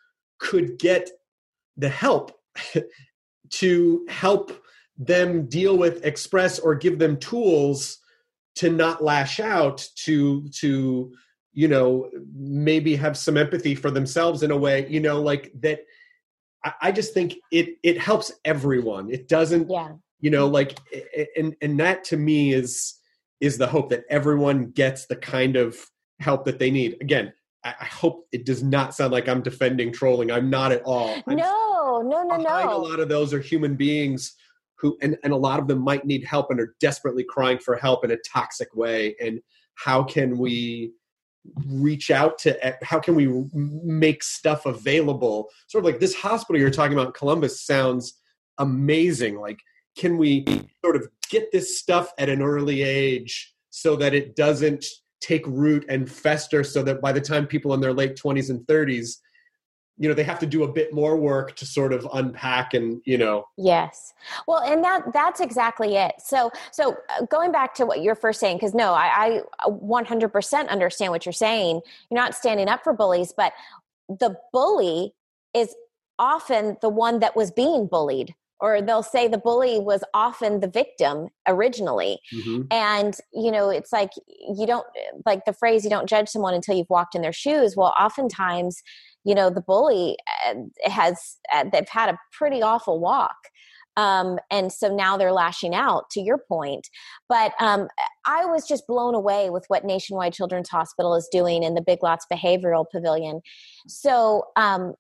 could get the help to help them deal with, express, or give them tools to not lash out, to, to, you know, maybe have some empathy for themselves in a way, you know, like that. I, I just think it, it helps everyone. It doesn't, yeah. you know, like, and, and that to me is, is the hope that everyone gets the kind of help that they need. Again, I, I hope it does not sound like I'm defending trolling. I'm not at all. I'm, no, no, no, behind no. A lot of those are human beings who, and, and a lot of them might need help and are desperately crying for help in a toxic way. And how can we reach out to, how can we make stuff available? Sort of like this hospital you're talking about in Columbus sounds amazing. Like, can we sort of get this stuff at an early age so that it doesn't take root and fester, so that by the time people in their late twenties and thirties, you know, they have to do a bit more work to sort of unpack and, you know. Yes. Well, and that that's exactly it. So, so going back to what you're first saying, because no, I, I one hundred percent understand what you're saying. You're not standing up for bullies, but the bully is often the one that was being bullied or they'll say the bully was often the victim originally. Mm-hmm. And, you know, it's like, you don't, like the phrase, you don't judge someone until you've walked in their shoes. Well, oftentimes, you know, the bully has, they've had a pretty awful walk. Um, and so now they're lashing out, to your point. But um, I was just blown away with what Nationwide Children's Hospital is doing in the Big Lots Behavioral Pavilion. So um,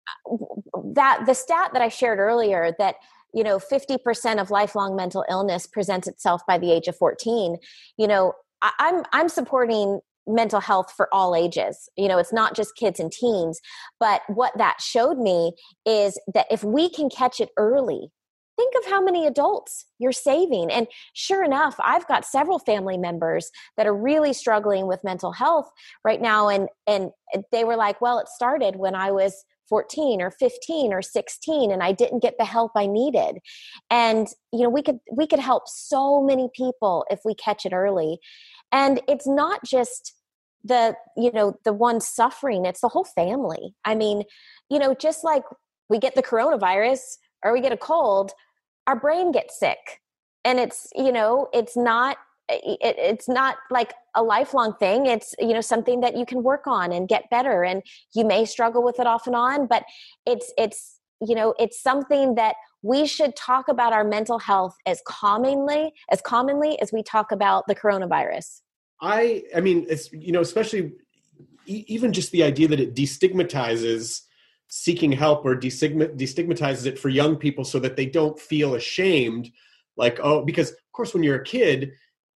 that the stat that I shared earlier, that, you know, fifty percent of lifelong mental illness presents itself by the age of fourteen, you know, I, I'm I'm supporting mental health for all ages. You know, it's not just kids and teens. But what that showed me is that if we can catch it early, think of how many adults you're saving. And sure enough, I've got several family members that are really struggling with mental health right now. And, and they were like, well, it started when I was fourteen or fifteen or sixteen, and I didn't get the help I needed. And, you know, we could, we could help so many people if we catch it early. And it's not just the, you know, the one suffering, it's the whole family. I mean, you know, just like we get the coronavirus or we get a cold, our brain gets sick. And it's, you know, it's not, it, it's not like a lifelong thing. It's, you know, something that you can work on and get better. And you may struggle with it off and on, but it's, it's, you know, it's something that we should talk about our mental health as commonly, as commonly as we talk about the coronavirus. I, I mean, it's, you know, especially e- even just the idea that it destigmatizes seeking help or destigma- destigmatizes it for young people so that they don't feel ashamed. Like, oh, because of course, when you're a kid,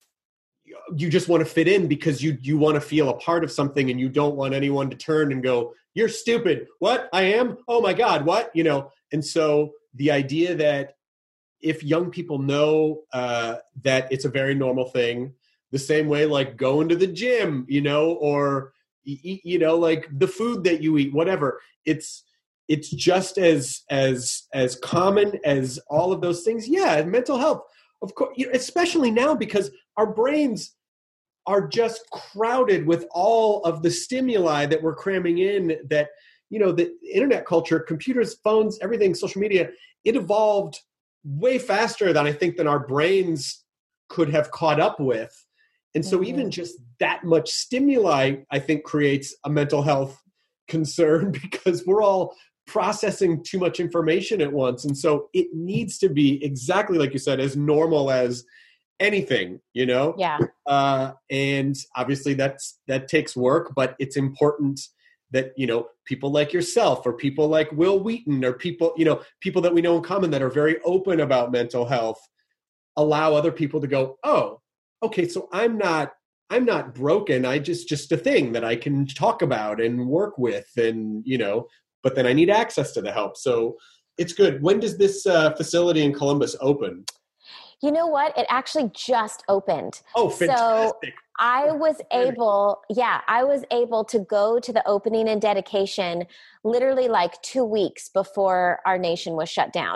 you just want to fit in because you, you want to feel a part of something, and you don't want anyone to turn and go, you're stupid. What? I am? Oh my God. What? You know? And so the idea that if young people know uh, that it's a very normal thing, the same way, like going to the gym, you know, or, you know, like the food that you eat, whatever, it's, it's just as, as, as common as all of those things. Yeah. Mental health, of course, especially now, because our brains are just crowded with all of the stimuli that we're cramming in, that, you know, the internet culture, computers, phones, everything, social media, it evolved way faster than I think than our brains could have caught up with. And so mm-hmm. even just that much stimuli, I think, creates a mental health concern, because we're all processing too much information at once. And so it needs to be, exactly like you said, as normal as anything, you know? Yeah. Uh, and obviously that's, that takes work, but it's important that, you know, people like yourself, or people like Will Wheaton, or people, you know, people that we know in common that are very open about mental health, allow other people to go, oh, okay, so I'm not, I'm not broken. I just, just a thing that I can talk about and work with, and, you know, but then I need access to the help. So it's good. When does this uh, facility in Columbus open? You know what? It actually just opened. Oh, fantastic. So I was able, yeah, I was able to go to the opening and dedication literally like two weeks before our nation was shut down.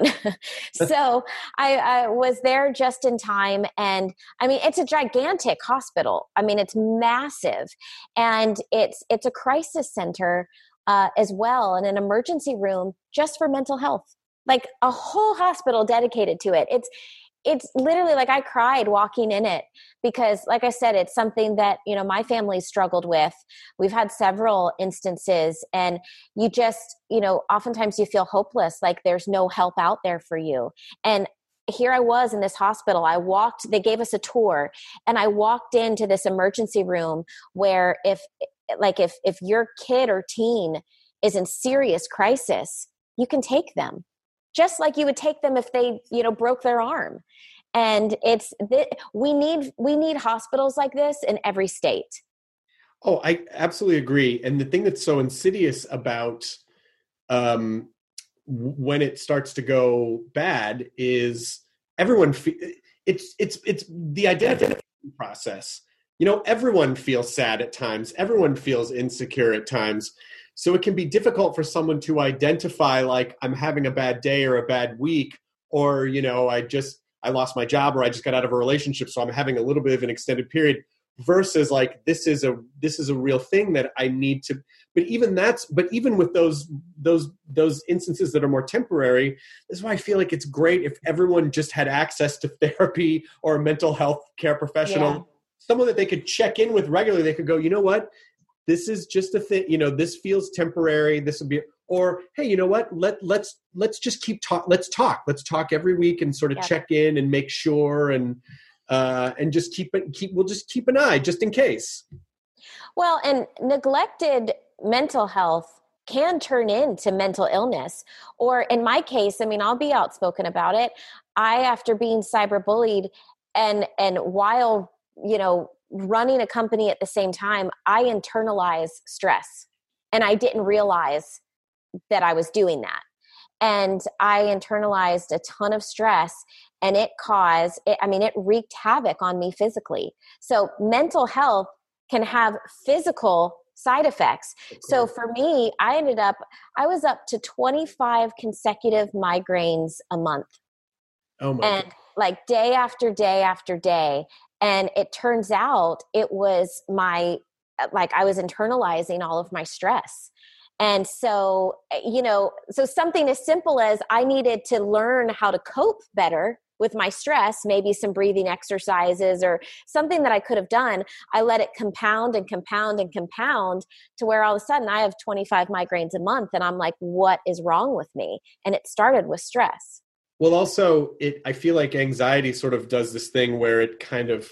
So I, I was there just in time. And I mean, it's a gigantic hospital. I mean, it's massive. And it's, it's a crisis center uh, as well, and an emergency room just for mental health, like a whole hospital dedicated to it. It's, It's literally like I cried walking in it, because like I said, it's something that, you know, my family struggled with. We've had several instances, and you just, you know, oftentimes you feel hopeless, like there's no help out there for you. And here I was in this hospital. I walked, they gave us a tour, and I walked into this emergency room where if like if if your kid or teen is in serious crisis, you can take them. Just like you would take them if they, you know, broke their arm. And it's, th- we need, we need hospitals like this in every state. Oh, I absolutely agree. And the thing that's so insidious about um, when it starts to go bad is everyone, fe- it's, it's, it's the identification process. You know, everyone feels sad at times. Everyone feels insecure at times. So it can be difficult for someone to identify, like, I'm having a bad day or a bad week, or, you know, I just, I lost my job, or I just got out of a relationship, so I'm having a little bit of an extended period, versus like, this is a, this is a real thing that I need to, but even that's, but even with those, those, those instances that are more temporary, this is why I feel like it's great if everyone just had access to therapy or a mental health care professional, yeah. someone that they could check in with regularly. They could go, you know what, this is just a thing, you know, this feels temporary. This would be, or, hey, you know what, let, let's, let's just keep talk. Let's talk, let's talk every week and sort of yeah. check in and make sure. And, uh, and just keep it, keep, we'll just keep an eye just in case. Well, and neglected mental health can turn into mental illness. Or in my case, I mean, I'll be outspoken about it. I, after being cyberbullied and, and while, you know, running a company at the same time, I internalized stress and I didn't realize that I was doing that. And I internalized a ton of stress and it caused, it, I mean, it wreaked havoc on me physically. So mental health can have physical side effects. So for me, I ended up, I was up to twenty-five consecutive migraines a month. Oh my and God. Like day after day after day. And it turns out it was my, like I was internalizing all of my stress. And so, you know, so something as simple as I needed to learn how to cope better with my stress, maybe some breathing exercises or something that I could have done. I let it compound and compound and compound to where all of a sudden I have twenty-five migraines a month and I'm like, what is wrong with me? And it started with stress. Well, also, it. I feel like anxiety sort of does this thing where it kind of.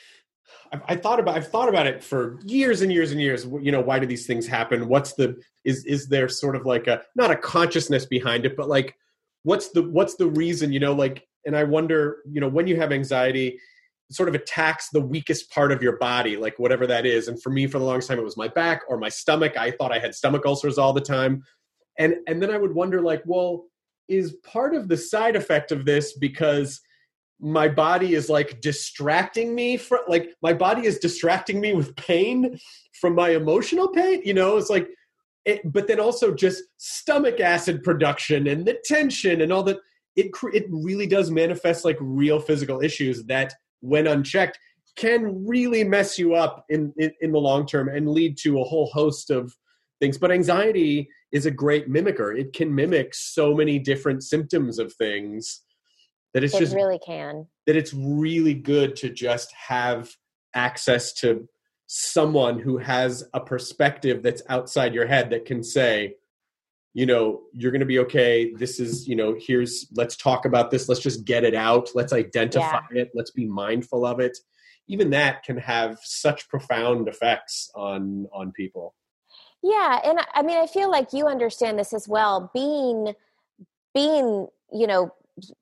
I've, I thought about. I've thought about it for years and years and years. You know, why do these things happen? What's the? Is is there sort of like a not a consciousness behind it, but like, what's the what's the reason? You know, like, and I wonder. You know, when you have anxiety, it sort of attacks the weakest part of your body, like whatever that is. And for me, for the longest time, it was my back or my stomach. I thought I had stomach ulcers all the time, and and then I would wonder, like, well. Is part of the side effect of this because my body is like distracting me from like my body is distracting me with pain from my emotional pain, you know, it's like, it, but then also just stomach acid production and the tension and all that. It, it really does manifest like real physical issues that when unchecked can really mess you up in, in, in the long term and lead to a whole host of things. But anxiety is a great mimicker. It can mimic so many different symptoms of things that it's it just really can. That it's really good to just have access to someone who has a perspective that's outside your head that can say, you know, you're going to be okay. This is, you know, here's, let's talk about this. Let's just get it out. Let's identify yeah. it. Let's be mindful of it. Even that can have such profound effects on, on people. Yeah. And I mean, I feel like you understand this as well. Being, being, you know,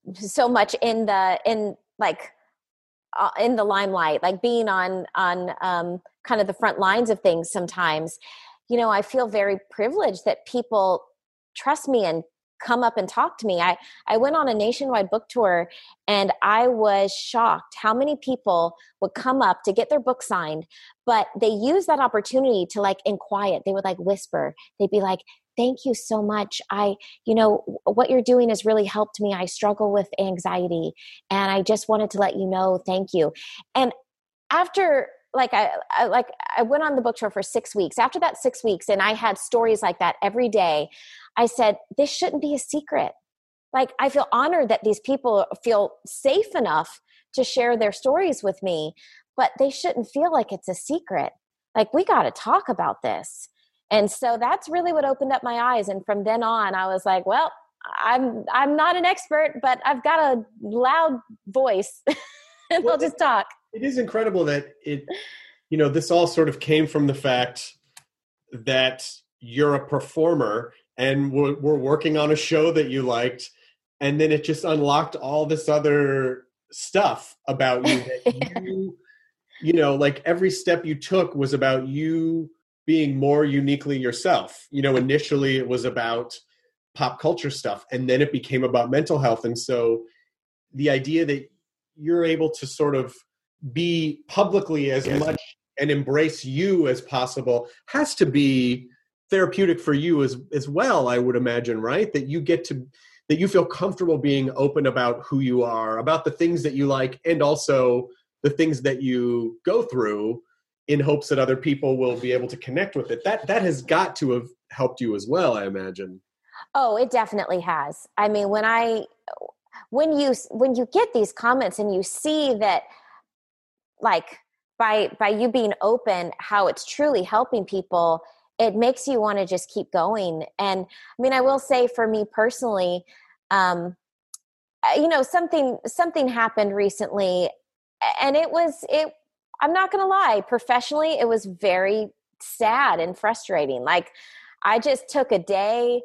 so much in the, in like, uh, in the limelight, like being on, on um, kind of the front lines of things sometimes, you know, I feel very privileged that people trust me and come up and talk to me. I, I went on a nationwide book tour and I was shocked how many people would come up to get their book signed, but they use that opportunity to like in quiet, they would like whisper, they'd be like, thank you so much. I, you know, what you're doing has really helped me. I struggle with anxiety and I just wanted to let you know, thank you. And after like I, I like I went on the book tour for six weeks. After that six weeks, and I had stories like that every day, I said, this shouldn't be a secret. Like, I feel honored that these people feel safe enough to share their stories with me, but they shouldn't feel like it's a secret. Like, we got to talk about this. And so that's really what opened up my eyes. And from then on, I was like, well, I'm I'm not an expert, but I've got a loud voice and well, I'll just talk. It is incredible that it, you know, this all sort of came from the fact that you're a performer and we're, we're working on a show that you liked. And then it just unlocked all this other stuff about you that yeah. you, you know, like every step you took was about you being more uniquely yourself. You know, initially it was about pop culture stuff and then it became about mental health. And so the idea that you're able to sort of be publicly as yes. much and embrace you as possible has to be therapeutic for you as as well, I would imagine, right? That you get to, that you feel comfortable being open about who you are, about the things that you like, and also the things that you go through in hopes that other people will be able to connect with it. That that has got to have helped you as well, I imagine. Oh, it definitely has. I mean, when I, when you, when you get these comments and you see that, like, by, by you being open, how it's truly helping people, it makes you want to just keep going. And I mean, I will say for me personally, um, you know, something, something happened recently, and it was, it, I'm not going to lie, professionally, it was very sad and frustrating. Like, I just took a day,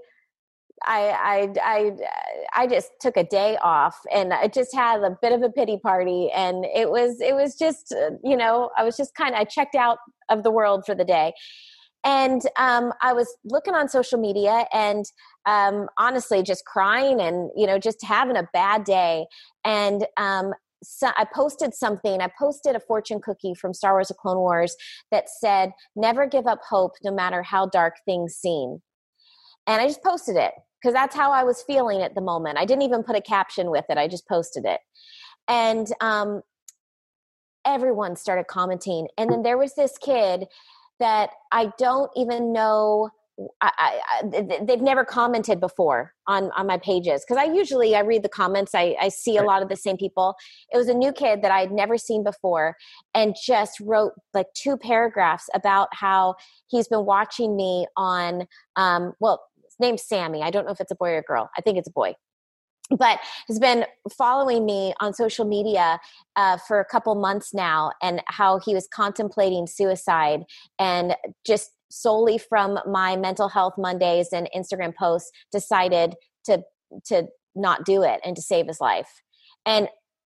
I, I, I, I just took a day off, and I just had a bit of a pity party. And it was, it was just, uh, you know, I was just kind of, I checked out of the world for the day. And um, I was looking on social media and um, honestly just crying and, you know, just having a bad day. And um, so I posted something. I posted a fortune cookie from Star Wars: The Clone Wars that said, "Never give up hope, no matter how dark things seem." And I just posted it because that's how I was feeling at the moment. I didn't even put a caption with it. I just posted it. And um, everyone started commenting. And then there was this kid that I don't even know. I, I, I, they've never commented before on, on my pages. Cause I usually, I read the comments. I, I see a lot of the same people. It was a new kid that I'd never seen before, and just wrote like two paragraphs about how he's been watching me on, um, well, his name's Sammy. I don't know if it's a boy or a girl. I think it's a boy. But has been following me on social media uh, for a couple months now, and how he was contemplating suicide, and just solely from my Mental Health Mondays and Instagram posts decided to to not do it and to save his life. And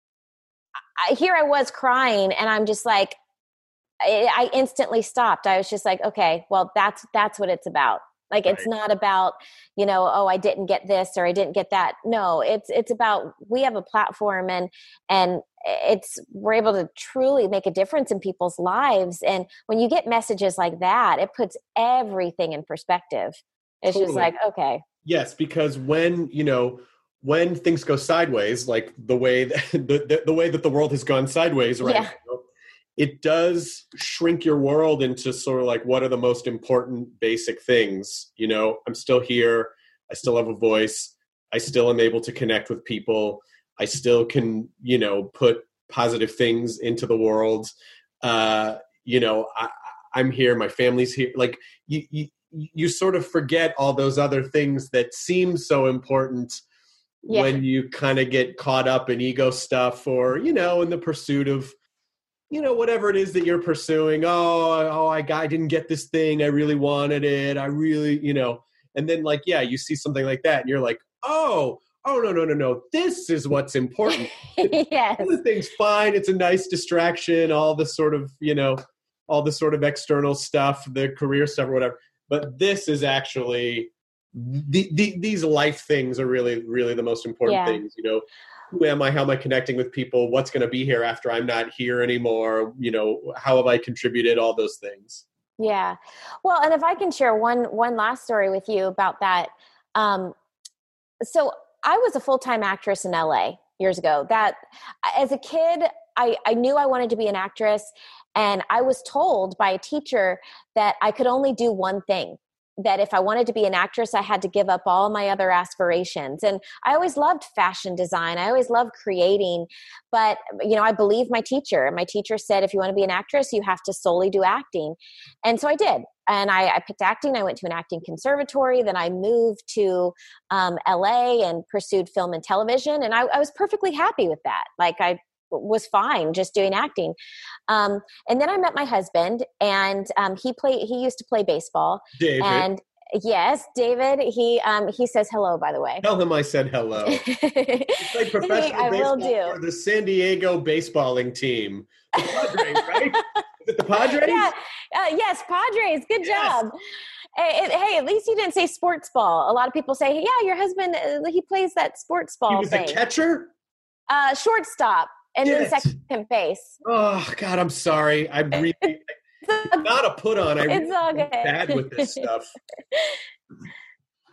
I, here I was crying, and I'm just like, I, I instantly stopped. I was just like, okay, well, that's that's what it's about. Like, it's not about, you know, oh, I didn't get this or I didn't get that. No, it's, it's about, we have a platform, and, and it's, we're able to truly make a difference in people's lives. And when you get messages like that, it puts everything in perspective. It's totally. Just like, okay. Yes. Because when, you know, when things go sideways, like the way that the, the, the way that the world has gone sideways, right? Yeah. You know, it does shrink your world into sort of like, what are the most important basic things? You know, I'm still here. I still have a voice. I still am able to connect with people. I still can, you know, put positive things into the world. Uh, you know, I, I'm here. My family's here. Like you, you, you sort of forget all those other things that seem so important yeah. when you kind of get caught up in ego stuff, or, you know, in the pursuit of, you know, whatever it is that you're pursuing. Oh, oh, I got, I didn't get this thing. I really wanted it. I really, you know, and then like, yeah, you see something like that and you're like, oh, oh, no, no, no, no. This is what's important. Yes. The thing's fine. It's a nice distraction. All the sort of, you know, all the sort of external stuff, the career stuff or whatever. But this is actually, the, the, these life things are really, really the most important yeah. things, you know. Who am I? How am I connecting with people? What's going to be here after I'm not here anymore? You know, how have I contributed? All those things. Yeah. Well, and if I can share one, one last story with you about that. Um, so I was a full-time actress in L A years ago. That as a kid, I, I knew I wanted to be an actress, and I was told by a teacher that I could only do one thing. That if I wanted to be an actress, I had to give up all my other aspirations. And I always loved fashion design. I always loved creating, but, you know, I believed my teacher. My teacher said, if you want to be an actress, you have to solely do acting. And so I did. And I, I picked acting. I went to an acting conservatory. Then I moved to um, L A and pursued film and television. And I, I was perfectly happy with that. Like I was fine just doing acting. Um, and then I met my husband, and um, he played, he used to play baseball. David. And yes, David, he, um, he says hello, by the way. Tell him I said hello. He's like professional hey, I baseball will do. for the San Diego baseballing team. The Padres, right? Is it the Padres? Yeah. Uh, yes, Padres. Good yes. job. Hey, hey, at least you didn't say sports ball. A lot of people say, yeah, your husband, uh, he plays that sports ball He was thing. a catcher? Uh, shortstop. And Get then it. second base. Oh, God, I'm sorry. I really, it's not a put on. I It's really all am good. bad with this stuff.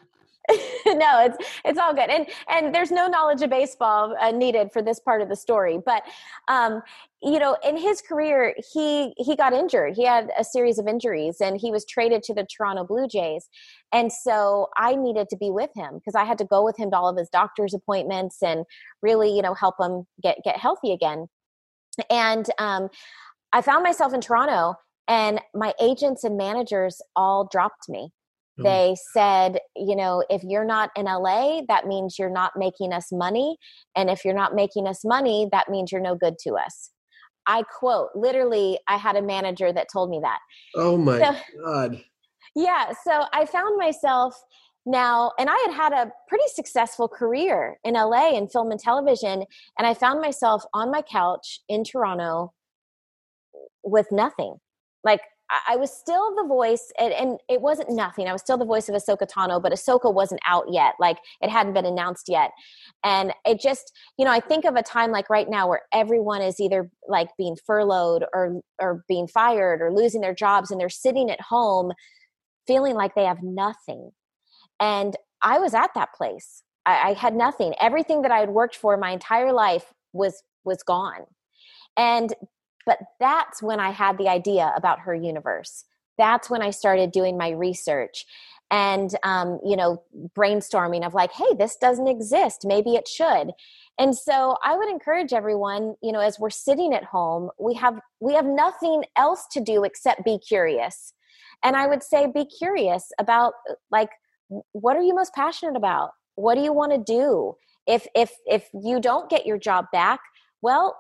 No, it's it's all good, and and there's no knowledge of baseball uh, needed for this part of the story. But um, you know, in his career, he he got injured. He had a series of injuries, and he was traded to the Toronto Blue Jays. And so I needed to be with him because I had to go with him to all of his doctor's appointments and really, you know, help him get get healthy again. And um, I found myself in Toronto, and my agents and managers all dropped me. They said, you know, if you're not in L A, that means you're not making us money. And if you're not making us money, that means you're no good to us. I quote, literally, I had a manager that told me that. Oh my so, God. Yeah. So I found myself now, and I had had a pretty successful career in L A in film and television. And I found myself on my couch in Toronto with nothing. Like, I was still the voice, and, and it wasn't nothing. I was still the voice of Ahsoka Tano, but Ahsoka wasn't out yet. Like, it hadn't been announced yet. And it just, you know, I think of a time like right now where everyone is either like being furloughed or or being fired or losing their jobs, and they're sitting at home feeling like they have nothing. And I was at that place. I, I had nothing. Everything that I had worked for my entire life was was gone. And But that's when I had the idea about Her Universe. That's when I started doing my research and, um, you know, brainstorming of like, hey, this doesn't exist. Maybe it should. And so I would encourage everyone, you know, as we're sitting at home, we have, we have nothing else to do except be curious. And I would say, be curious about like, what are you most passionate about? What do you want to do? If, if, if you don't get your job back, well,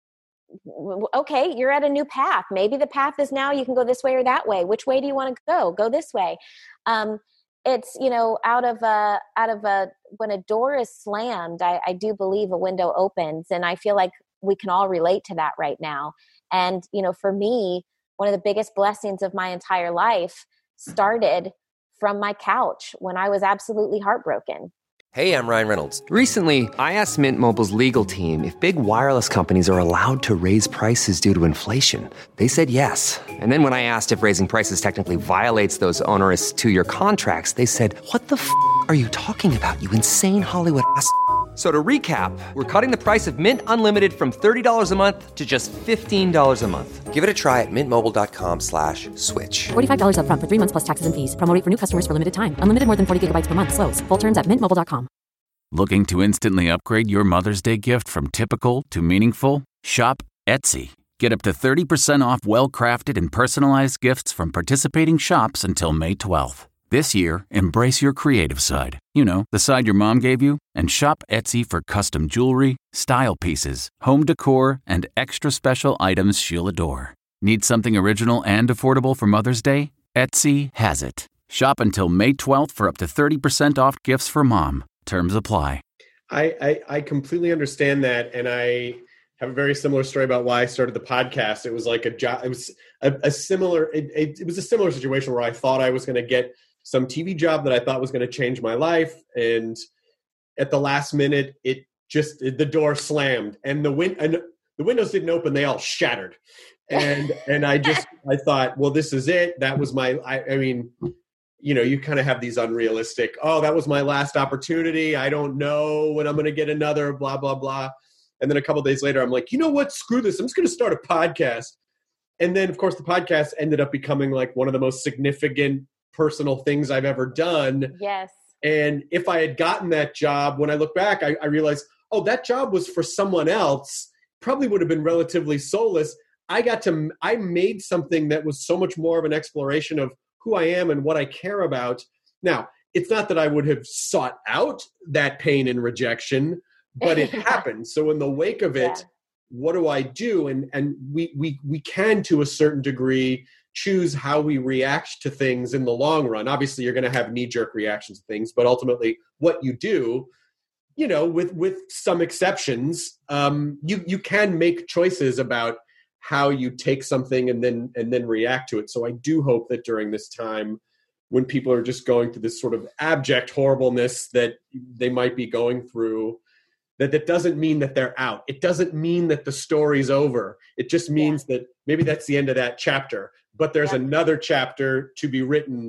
okay, you're at a new path. Maybe the path is now you can go this way or that way. Which way do you want to go? Go this way. Um, it's, you know, out of a, out of a, when a door is slammed, I, I do believe a window opens. And I feel like we can all relate to that right now. And, you know, for me, one of the biggest blessings of my entire life started from my couch when I was absolutely heartbroken. Hey, I'm Ryan Reynolds. Recently, I asked Mint Mobile's legal team if big wireless companies are allowed to raise prices due to inflation. They said yes. And then when I asked if raising prices technically violates those onerous two-year contracts, they said, what the f*** are you talking about, you insane Hollywood ass f- So to recap, we're cutting the price of Mint Unlimited from thirty dollars a month to just fifteen dollars a month. Give it a try at mintmobile.com slash switch. forty-five dollars up front for three months plus taxes and fees. Promo rate for new customers for limited time. Unlimited more than forty gigabytes per month. Slows full terms at mint mobile dot com. Looking to instantly upgrade your Mother's Day gift from typical to meaningful? Shop Etsy. Get up to thirty percent off well-crafted and personalized gifts from participating shops until May twelfth. This year, embrace your creative side. You know, the side your mom gave you. And shop Etsy for custom jewelry, style pieces, home decor, and extra special items she'll adore. Need something original and affordable for Mother's Day? Etsy has it. Shop until May twelfth for up to thirty percent off gifts for mom. Terms apply. I, I, I completely understand that. And I have a very similar story about why I started the podcast. It was like a job. It was a, a similar, it, it, it was a similar situation where I thought I was going to get some T V job that I thought was going to change my life. And at the last minute, it just, the door slammed and the win- and the windows didn't open. They all shattered. And, and I just, I thought, well, this is it. That was my, I, I mean, you know, you kind of have these unrealistic, oh, that was my last opportunity. I don't know when I'm going to get another, blah, blah, blah. And then a couple of days later, I'm like, you know what? Screw this. I'm just going to start a podcast. And then, of course, the podcast ended up becoming like one of the most significant personal things I've ever done. Yes. And if I had gotten that job, when I look back, I, I realized, oh, that job was for someone else. Probably would have been relatively soulless. I got to, I made something that was so much more of an exploration of who I am and what I care about. Now, it's not that I would have sought out that pain and rejection, but it happened. So in the wake of it, yeah. What do I do? And and we we we can, to a certain degree, choose how we react to things in the long run. Obviously, you're going to have knee-jerk reactions to things, but ultimately, what you do, you know, with with some exceptions, um, you you can make choices about how you take something and then and then react to it. So I do hope that during this time, when people are just going through this sort of abject horribleness that they might be going through, that that doesn't mean that they're out. It doesn't mean that the story's over. It just means yeah. that maybe that's the end of that chapter, but there's yeah. another chapter to be written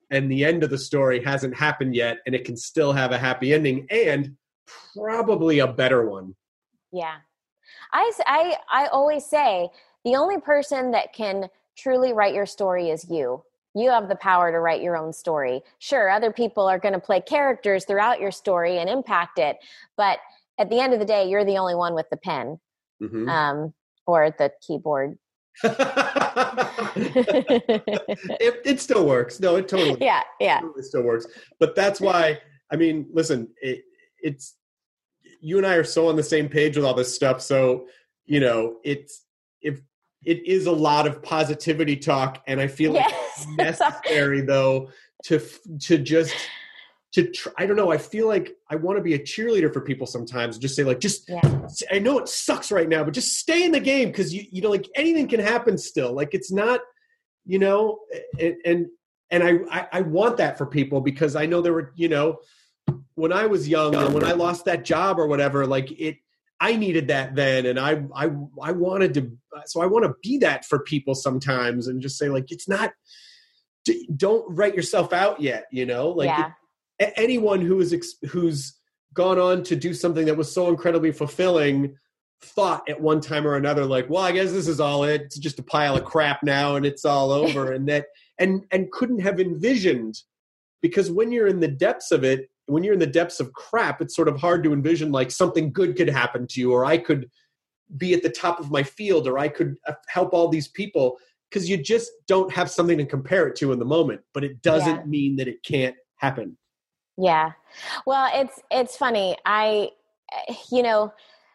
and the end of the story hasn't happened yet, and it can still have a happy ending and probably a better one. Yeah. I, I, I always say the only person that can truly write your story is you. You have the power to write your own story. Sure, other people are going to play characters throughout your story and impact it, but at the end of the day, you're the only one with the pen mm-hmm. um, or the keyboard. it, it still works. No, it totally, yeah, yeah, it totally still works. But that's why, I mean, listen, it, it's, you and I are so on the same page with all this stuff. So, you know, it's, if it is a lot of positivity talk, and I feel yes. like it's necessary though, to, to just, to try, I don't know. I feel like I want to be a cheerleader for people sometimes. Just say like, just, yeah. I know it sucks right now, but just stay in the game. Cause you, you know, like anything can happen still. Like it's not, you know, and, and, and I, I, I want that for people because I know there were, you know, when I was young and when I lost that job or whatever, like it, I needed that then. And I, I, I wanted to, so I want to be that for people sometimes and just say like, it's not, don't write yourself out yet. You know, like yeah. it, anyone who is, who's gone on to do something that was so incredibly fulfilling thought at one time or another, like, well, I guess this is all it. It's just a pile of crap now and it's all over. and that, and, and couldn't have envisioned, because when you're in the depths of it, when you're in the depths of crap, it's sort of hard to envision like something good could happen to you, or I could be at the top of my field, or I could help all these people, because you just don't have something to compare it to in the moment. But it doesn't yeah. mean that it can't happen. Yeah. Well, it's, it's funny. I, you know,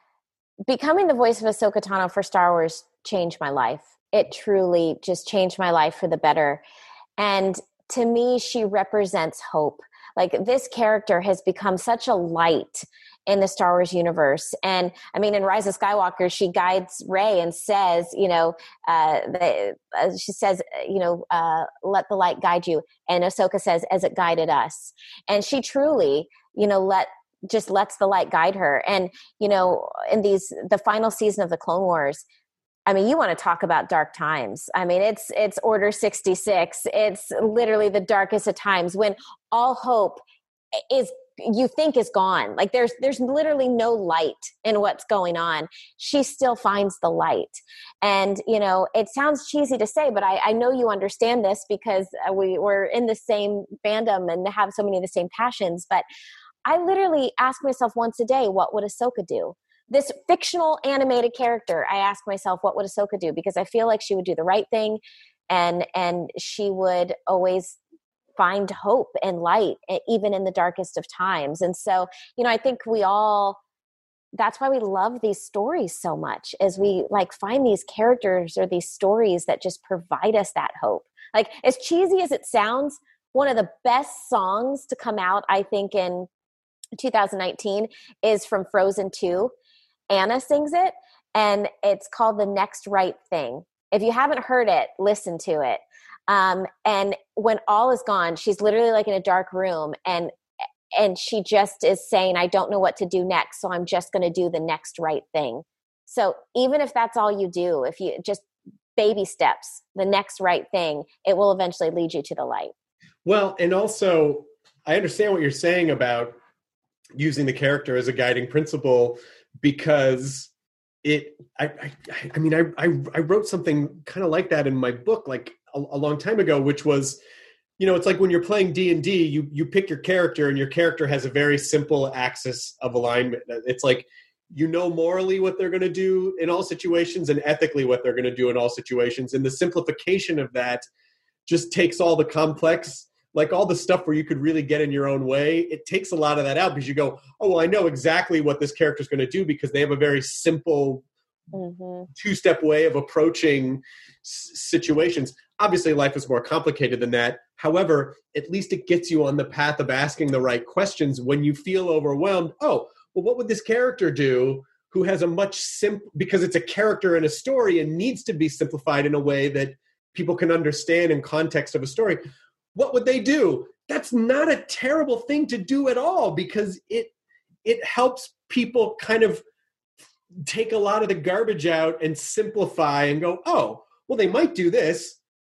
becoming the voice of Ahsoka Tano for Star Wars changed my life. It truly just changed my life for the better. And to me, she represents hope. Like this character has become such a light in the Star Wars universe. And I mean, in Rise of Skywalker, she guides Rey and says, you know, uh, the, uh, she says, you know, uh, let the light guide you. And Ahsoka says, as it guided us. And she truly, you know, let, just lets the light guide her. And, you know, in these, the final season of the Clone Wars, I mean, you want to talk about dark times. I mean, it's it's Order sixty-six. It's literally the darkest of times when all hope is, you think, is gone. Like there's there's literally no light in what's going on. She still finds the light. And, you know, it sounds cheesy to say, but I, I know you understand this because we were in the same fandom and have so many of the same passions. But I literally ask myself once a day, what would Ahsoka do? This fictional animated character, I ask myself, what would Ahsoka do? Because I feel like she would do the right thing, and and she would always find hope and light, even in the darkest of times. And so, you know, I think we all, that's why we love these stories so much, is we like find these characters or these stories that just provide us that hope. Like as cheesy as it sounds, one of the best songs to come out, I think, in two thousand nineteen is from Frozen two. Anna sings it, and it's called The Next Right Thing. If you haven't heard it, listen to it. Um, and when all is gone, she's literally like in a dark room, and and she just is saying, I don't know what to do next, so I'm just going to do the next right thing. So even if that's all you do, if you just baby steps, the next right thing, it will eventually lead you to the light. Well, and also, I understand what you're saying about using the character as a guiding principle, because it, I, I, I mean, I, I, I wrote something kind of like that in my book, like a, a long time ago, which was, you know, it's like when you're playing D and D, you, you pick your character, and your character has a very simple axis of alignment. It's like, you know, morally what they're going to do in all situations and ethically what they're going to do in all situations. And the simplification of that just takes all the complex, like all the stuff where you could really get in your own way, it takes a lot of that out, because you go, oh, well, I know exactly what this character is going to do because they have a very simple mm-hmm. two-step way of approaching s- situations. Obviously, life is more complicated than that. However, at least it gets you on the path of asking the right questions when you feel overwhelmed. Oh, well, what would this character do who has a much simple, because it's a character in a story and needs to be simplified in a way that people can understand in context of a story. What would they do? That's not a terrible thing to do at all, because it it helps people kind of take a lot of the garbage out and simplify and go, oh, well, they might do this.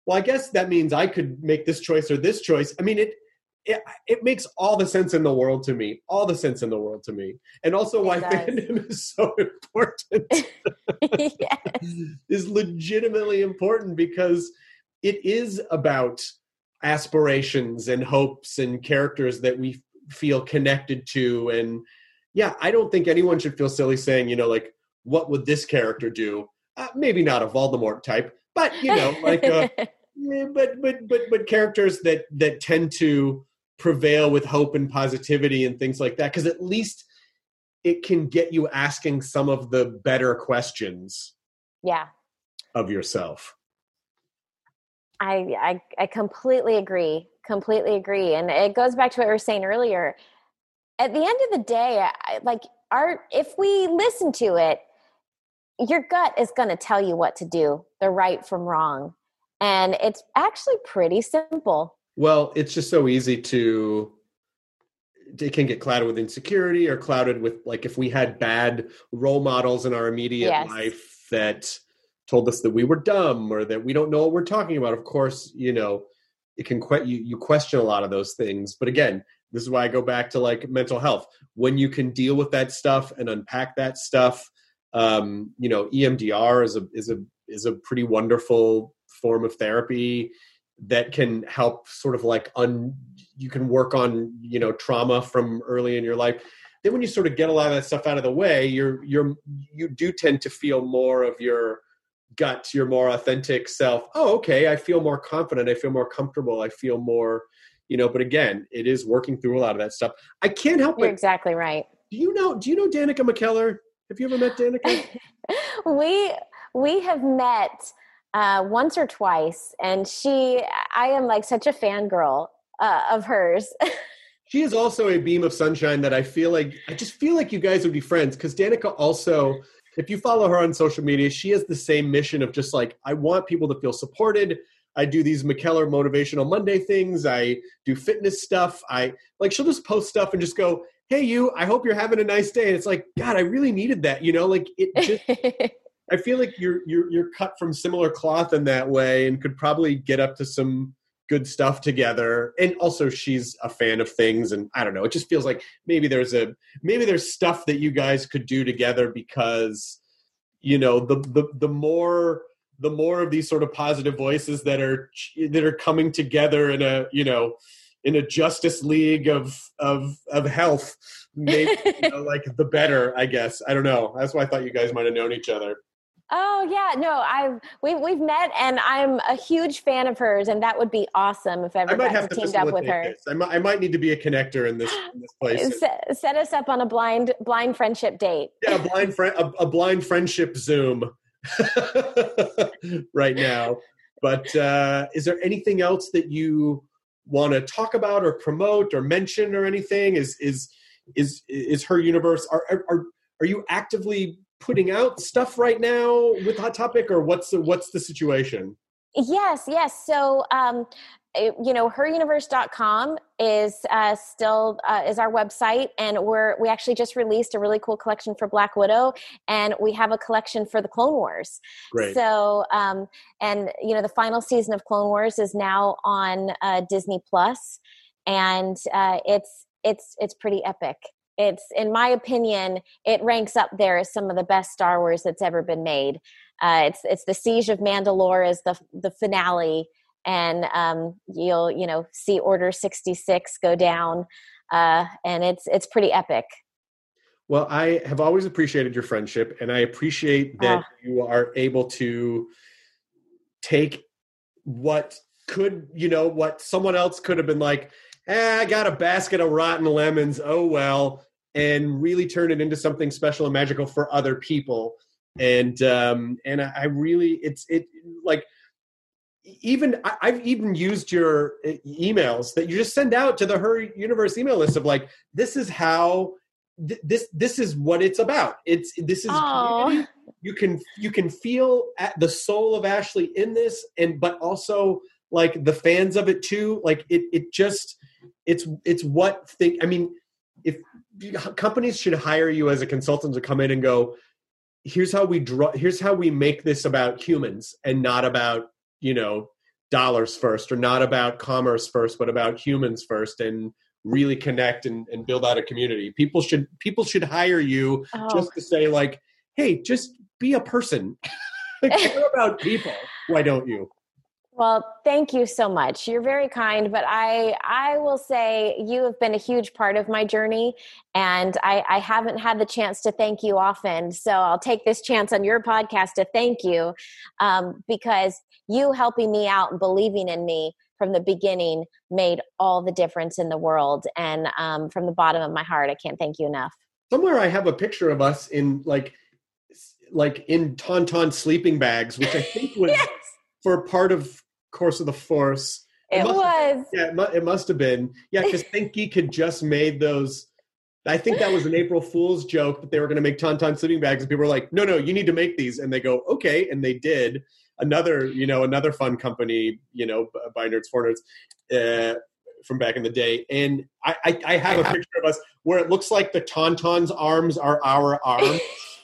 well, I guess that means I could make this choice or this choice. I mean, it, it, it makes all the sense in the world to me, all the sense in the world to me. And also why fandom is so important yes. is legitimately important because it is about aspirations and hopes and characters that we feel connected to. And yeah, I don't think anyone should feel silly saying, you know, like, what would this character do? Uh, maybe not a Voldemort type, but you know, like, uh, but but but but characters that that tend to prevail with hope and positivity and things like that, because at least it can get you asking some of the better questions. Yeah. Of yourself. I, I I completely agree. Completely agree. And it goes back to what we were saying earlier. At the end of the day, I, like our if we listen to it, your gut is going to tell you what to do, the right from wrong. And it's actually pretty simple. Well, it's just so easy to, it can get clouded with insecurity or clouded with, like, if we had bad role models in our immediate yes. life that told us that we were dumb or that we don't know what we're talking about. Of course, you know, it can que- you, you question a lot of those things. But again, this is why I go back to like mental health. When you can deal with that stuff and unpack that stuff, um, you know, E M D R is a is a is a pretty wonderful form of therapy that can help sort of like un. You can work on, you know, trauma from early in your life. Then when you sort of get a lot of that stuff out of the way, you're you're you do tend to feel more of your gut, your more authentic self. Oh, okay, I feel more confident. I feel more comfortable. I feel more, you know. But again, it is working through a lot of that stuff. I can't help. You're but, exactly right. Do you know? Do you know Danica McKellar? Have you ever met Danica? we we have met uh, once or twice, and she. I am like such a fangirl uh, of hers. She is also a beam of sunshine that I feel like, I just feel like you guys would be friends, because Danica also, if you follow her on social media, she has the same mission of just like, I want people to feel supported. I do these McKellar Motivational Monday things. I do fitness stuff. I like, she'll just post stuff and just go, hey, you, I hope you're having a nice day. And it's like, God, I really needed that. You know, like it just, I feel like you're, you're, you're cut from similar cloth in that way and could probably get up to some good stuff together. And also she's a fan of things. And I don't know, it just feels like maybe there's a, maybe there's stuff that you guys could do together, because, you know, the, the, the more, the more of these sort of positive voices that are, that are coming together in a, you know, in a Justice League of, of, of health, maybe, you know, like the better, I guess. I don't know. That's why I thought you guys might've known each other. Oh yeah, no, I've we've we've met, and I'm a huge fan of hers, and that would be awesome if ever got teamed up with her. I might, I might need to be a connector in this, in this place. Set, set us up on a blind blind friendship date. Yeah, a blind friend, a, a blind friendship Zoom right now. But uh, is there anything else that you want to talk about or promote or mention or anything? Is is is is Her Universe? Are are are you actively putting out stuff right now with Hot Topic, or what's the, what's the situation? Yes, yes. So, um, it, you know, her universe dot com is uh, still uh, is our website, and we're we actually just released a really cool collection for Black Widow, and we have a collection for the Clone Wars. Great. So, um, and you know, the final season of Clone Wars is now on uh, Disney Plus, and uh, it's it's it's pretty epic. It's, in my opinion, it ranks up there as some of the best Star Wars that's ever been made. Uh, it's it's the Siege of Mandalore is the the finale, and um, you'll you know see Order sixty-six go down, uh, and it's it's pretty epic. Well, I have always appreciated your friendship, and I appreciate that oh. you are able to take what could you know what someone else could have been like, eh, I got a basket of rotten lemons. Oh well. And really turn it into something special and magical for other people. And, um, and I really, it's, it like, even I, I've even used your emails that you just send out to the Her Universe email list of like, this is how th- this, this is what it's about. It's, this is, community. You can, you can feel at the soul of Ashley in this, and, but also like the fans of it too. Like it, it just, it's, it's what think, I mean, if companies should hire you as a consultant to come in and go, here's how we draw, here's how we make this about humans and not about, you know, dollars first, or not about commerce first, but about humans first, and really connect and, and build out a community. People should people should hire you oh. just to say like, hey, just be a person. Care about people. Why don't you? Well, thank you so much. You're very kind, but I I will say you have been a huge part of my journey, and I, I haven't had the chance to thank you often. So I'll take this chance on your podcast to thank you, um, because you helping me out and believing in me from the beginning made all the difference in the world. And um, from the bottom of my heart, I can't thank you enough. Somewhere I have a picture of us in like like in Tauntaun sleeping bags, which I think was yes. for part of Course of the Force. It, it was. Been, yeah, it, mu- it must have been. Yeah, because Think Geek had just made those. I think that was an April Fool's joke that they were going to make Tauntaun sleeping bags, and people were like, "No, no, you need to make these." And they go, "Okay," and they did. Another, you know, another fun company, you know, by Nerds for Nerds, uh, from back in the day. And I, I, I have a picture of us where it looks like the Tauntaun's arms are our arms.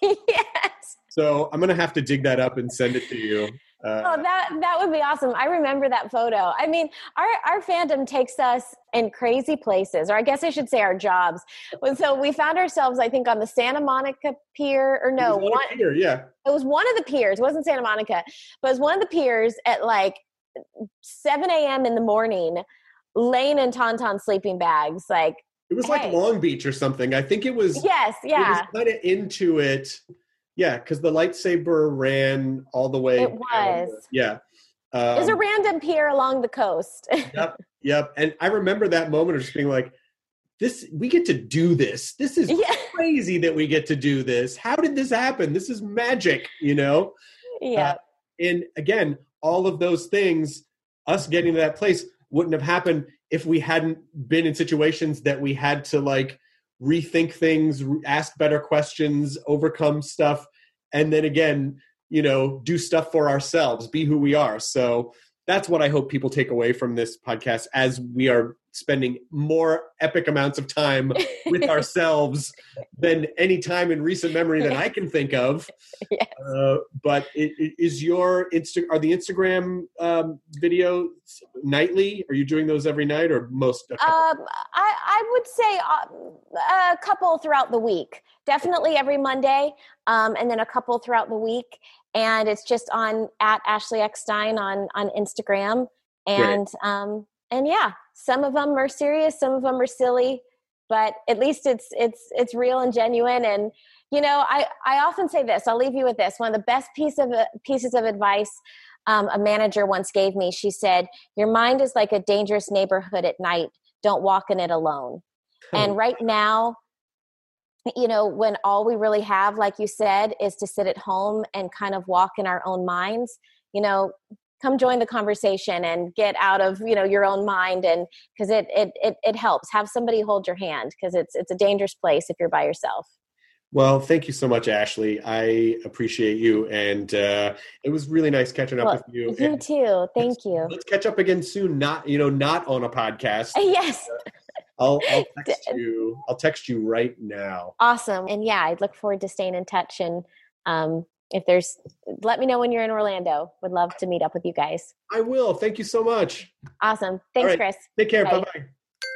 Yes. So I'm gonna have to dig that up and send it to you. Uh, oh, that that would be awesome. I remember that photo. I mean, our, our fandom takes us in crazy places, or I guess I should say our jobs. So we found ourselves, I think, on the Santa Monica Pier, or no, it was one, pier, yeah. It was one of the piers. It wasn't Santa Monica, but it was one of the piers at like seven a.m. in the morning, laying in Tauntaun sleeping bags. Like it was hey. like Long Beach or something. I think it was. Yes, yeah. It was kind of into it. Yeah, because the lightsaber ran all the way. It was. Down. Yeah. Um, it was a random pier along the coast. Yep, yep. And I remember that moment of just being like, this, we get to do this. This is yeah. crazy that we get to do this. How did this happen? This is magic, you know? Yeah. Uh, and again, all of those things, us getting to that place wouldn't have happened if we hadn't been in situations that we had to like rethink things, ask better questions, overcome stuff, and then again, you know, do stuff for ourselves, be who we are. So that's what I hope people take away from this podcast, as we are spending more epic amounts of time with ourselves than any time in recent memory that I can think of. Yes. Uh, but it, it, is your Insta are the Instagram um, videos nightly? Are you doing those every night, or most? Um, I, I would say uh, a couple throughout the week. Definitely every Monday, um, and then a couple throughout the week. And it's just on at Ashley Eckstein on on Instagram. And um, and yeah, some of them are serious, some of them are silly, but at least it's it's it's real and genuine. And you know, I I often say this. I'll leave you with this. One of the best piece of pieces of advice um, a manager once gave me. She said, "Your mind is like a dangerous neighborhood at night. Don't walk in it alone." Hmm. And right now, you know, when all we really have, like you said, is to sit at home and kind of walk in our own minds, you know, come join the conversation and get out of, you know, your own mind. And because it, it, it, it helps. Have somebody hold your hand, because it's, it's a dangerous place if you're by yourself. Well, thank you so much, Ashley. I appreciate you. And uh, it was really nice catching up well, with you. You and too. Thank you. Let's catch up again soon. Not, you know, not on a podcast. Yes. I'll, I'll text you. I'll text you right now. Awesome. And yeah, I'd look forward to staying in touch. And um, if there's, let me know when you're in Orlando. Would love to meet up with you guys. I will. Thank you so much. Awesome. Thanks, right. Chris. Take care. Bye. Bye-bye.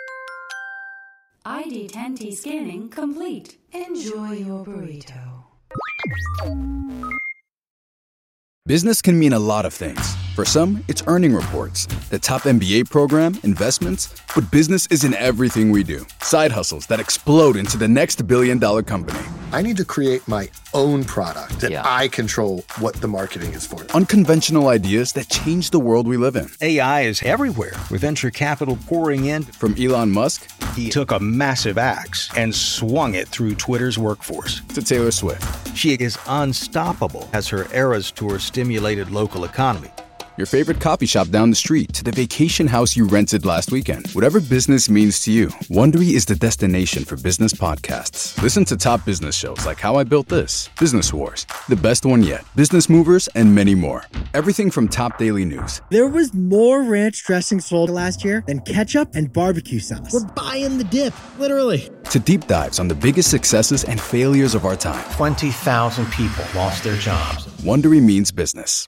I D ten T scanning complete. Enjoy your burrito. Business can mean a lot of things. For some, it's earning reports, the top M B A program, investments, but business isn't everything we do. Side hustles that explode into the next billion dollar company. I need to create my own product that yeah. I control what the marketing is for. Unconventional ideas that change the world we live in. A I is everywhere, with venture capital pouring in. From Elon Musk, he took a massive axe and swung it through Twitter's workforce. To Taylor Swift. She is unstoppable as her Eras Tour stimulated local economy. Your favorite coffee shop down the street to the vacation house you rented last weekend. Whatever business means to you, Wondery is the destination for business podcasts. Listen to top business shows like How I Built This, Business Wars, The Best One Yet, Business Movers, and many more. Everything from top daily news. There was more ranch dressing sold last year than ketchup and barbecue sauce. We're buying the dip, literally. To deep dives on the biggest successes and failures of our time. twenty thousand people lost their jobs. Wondery means business.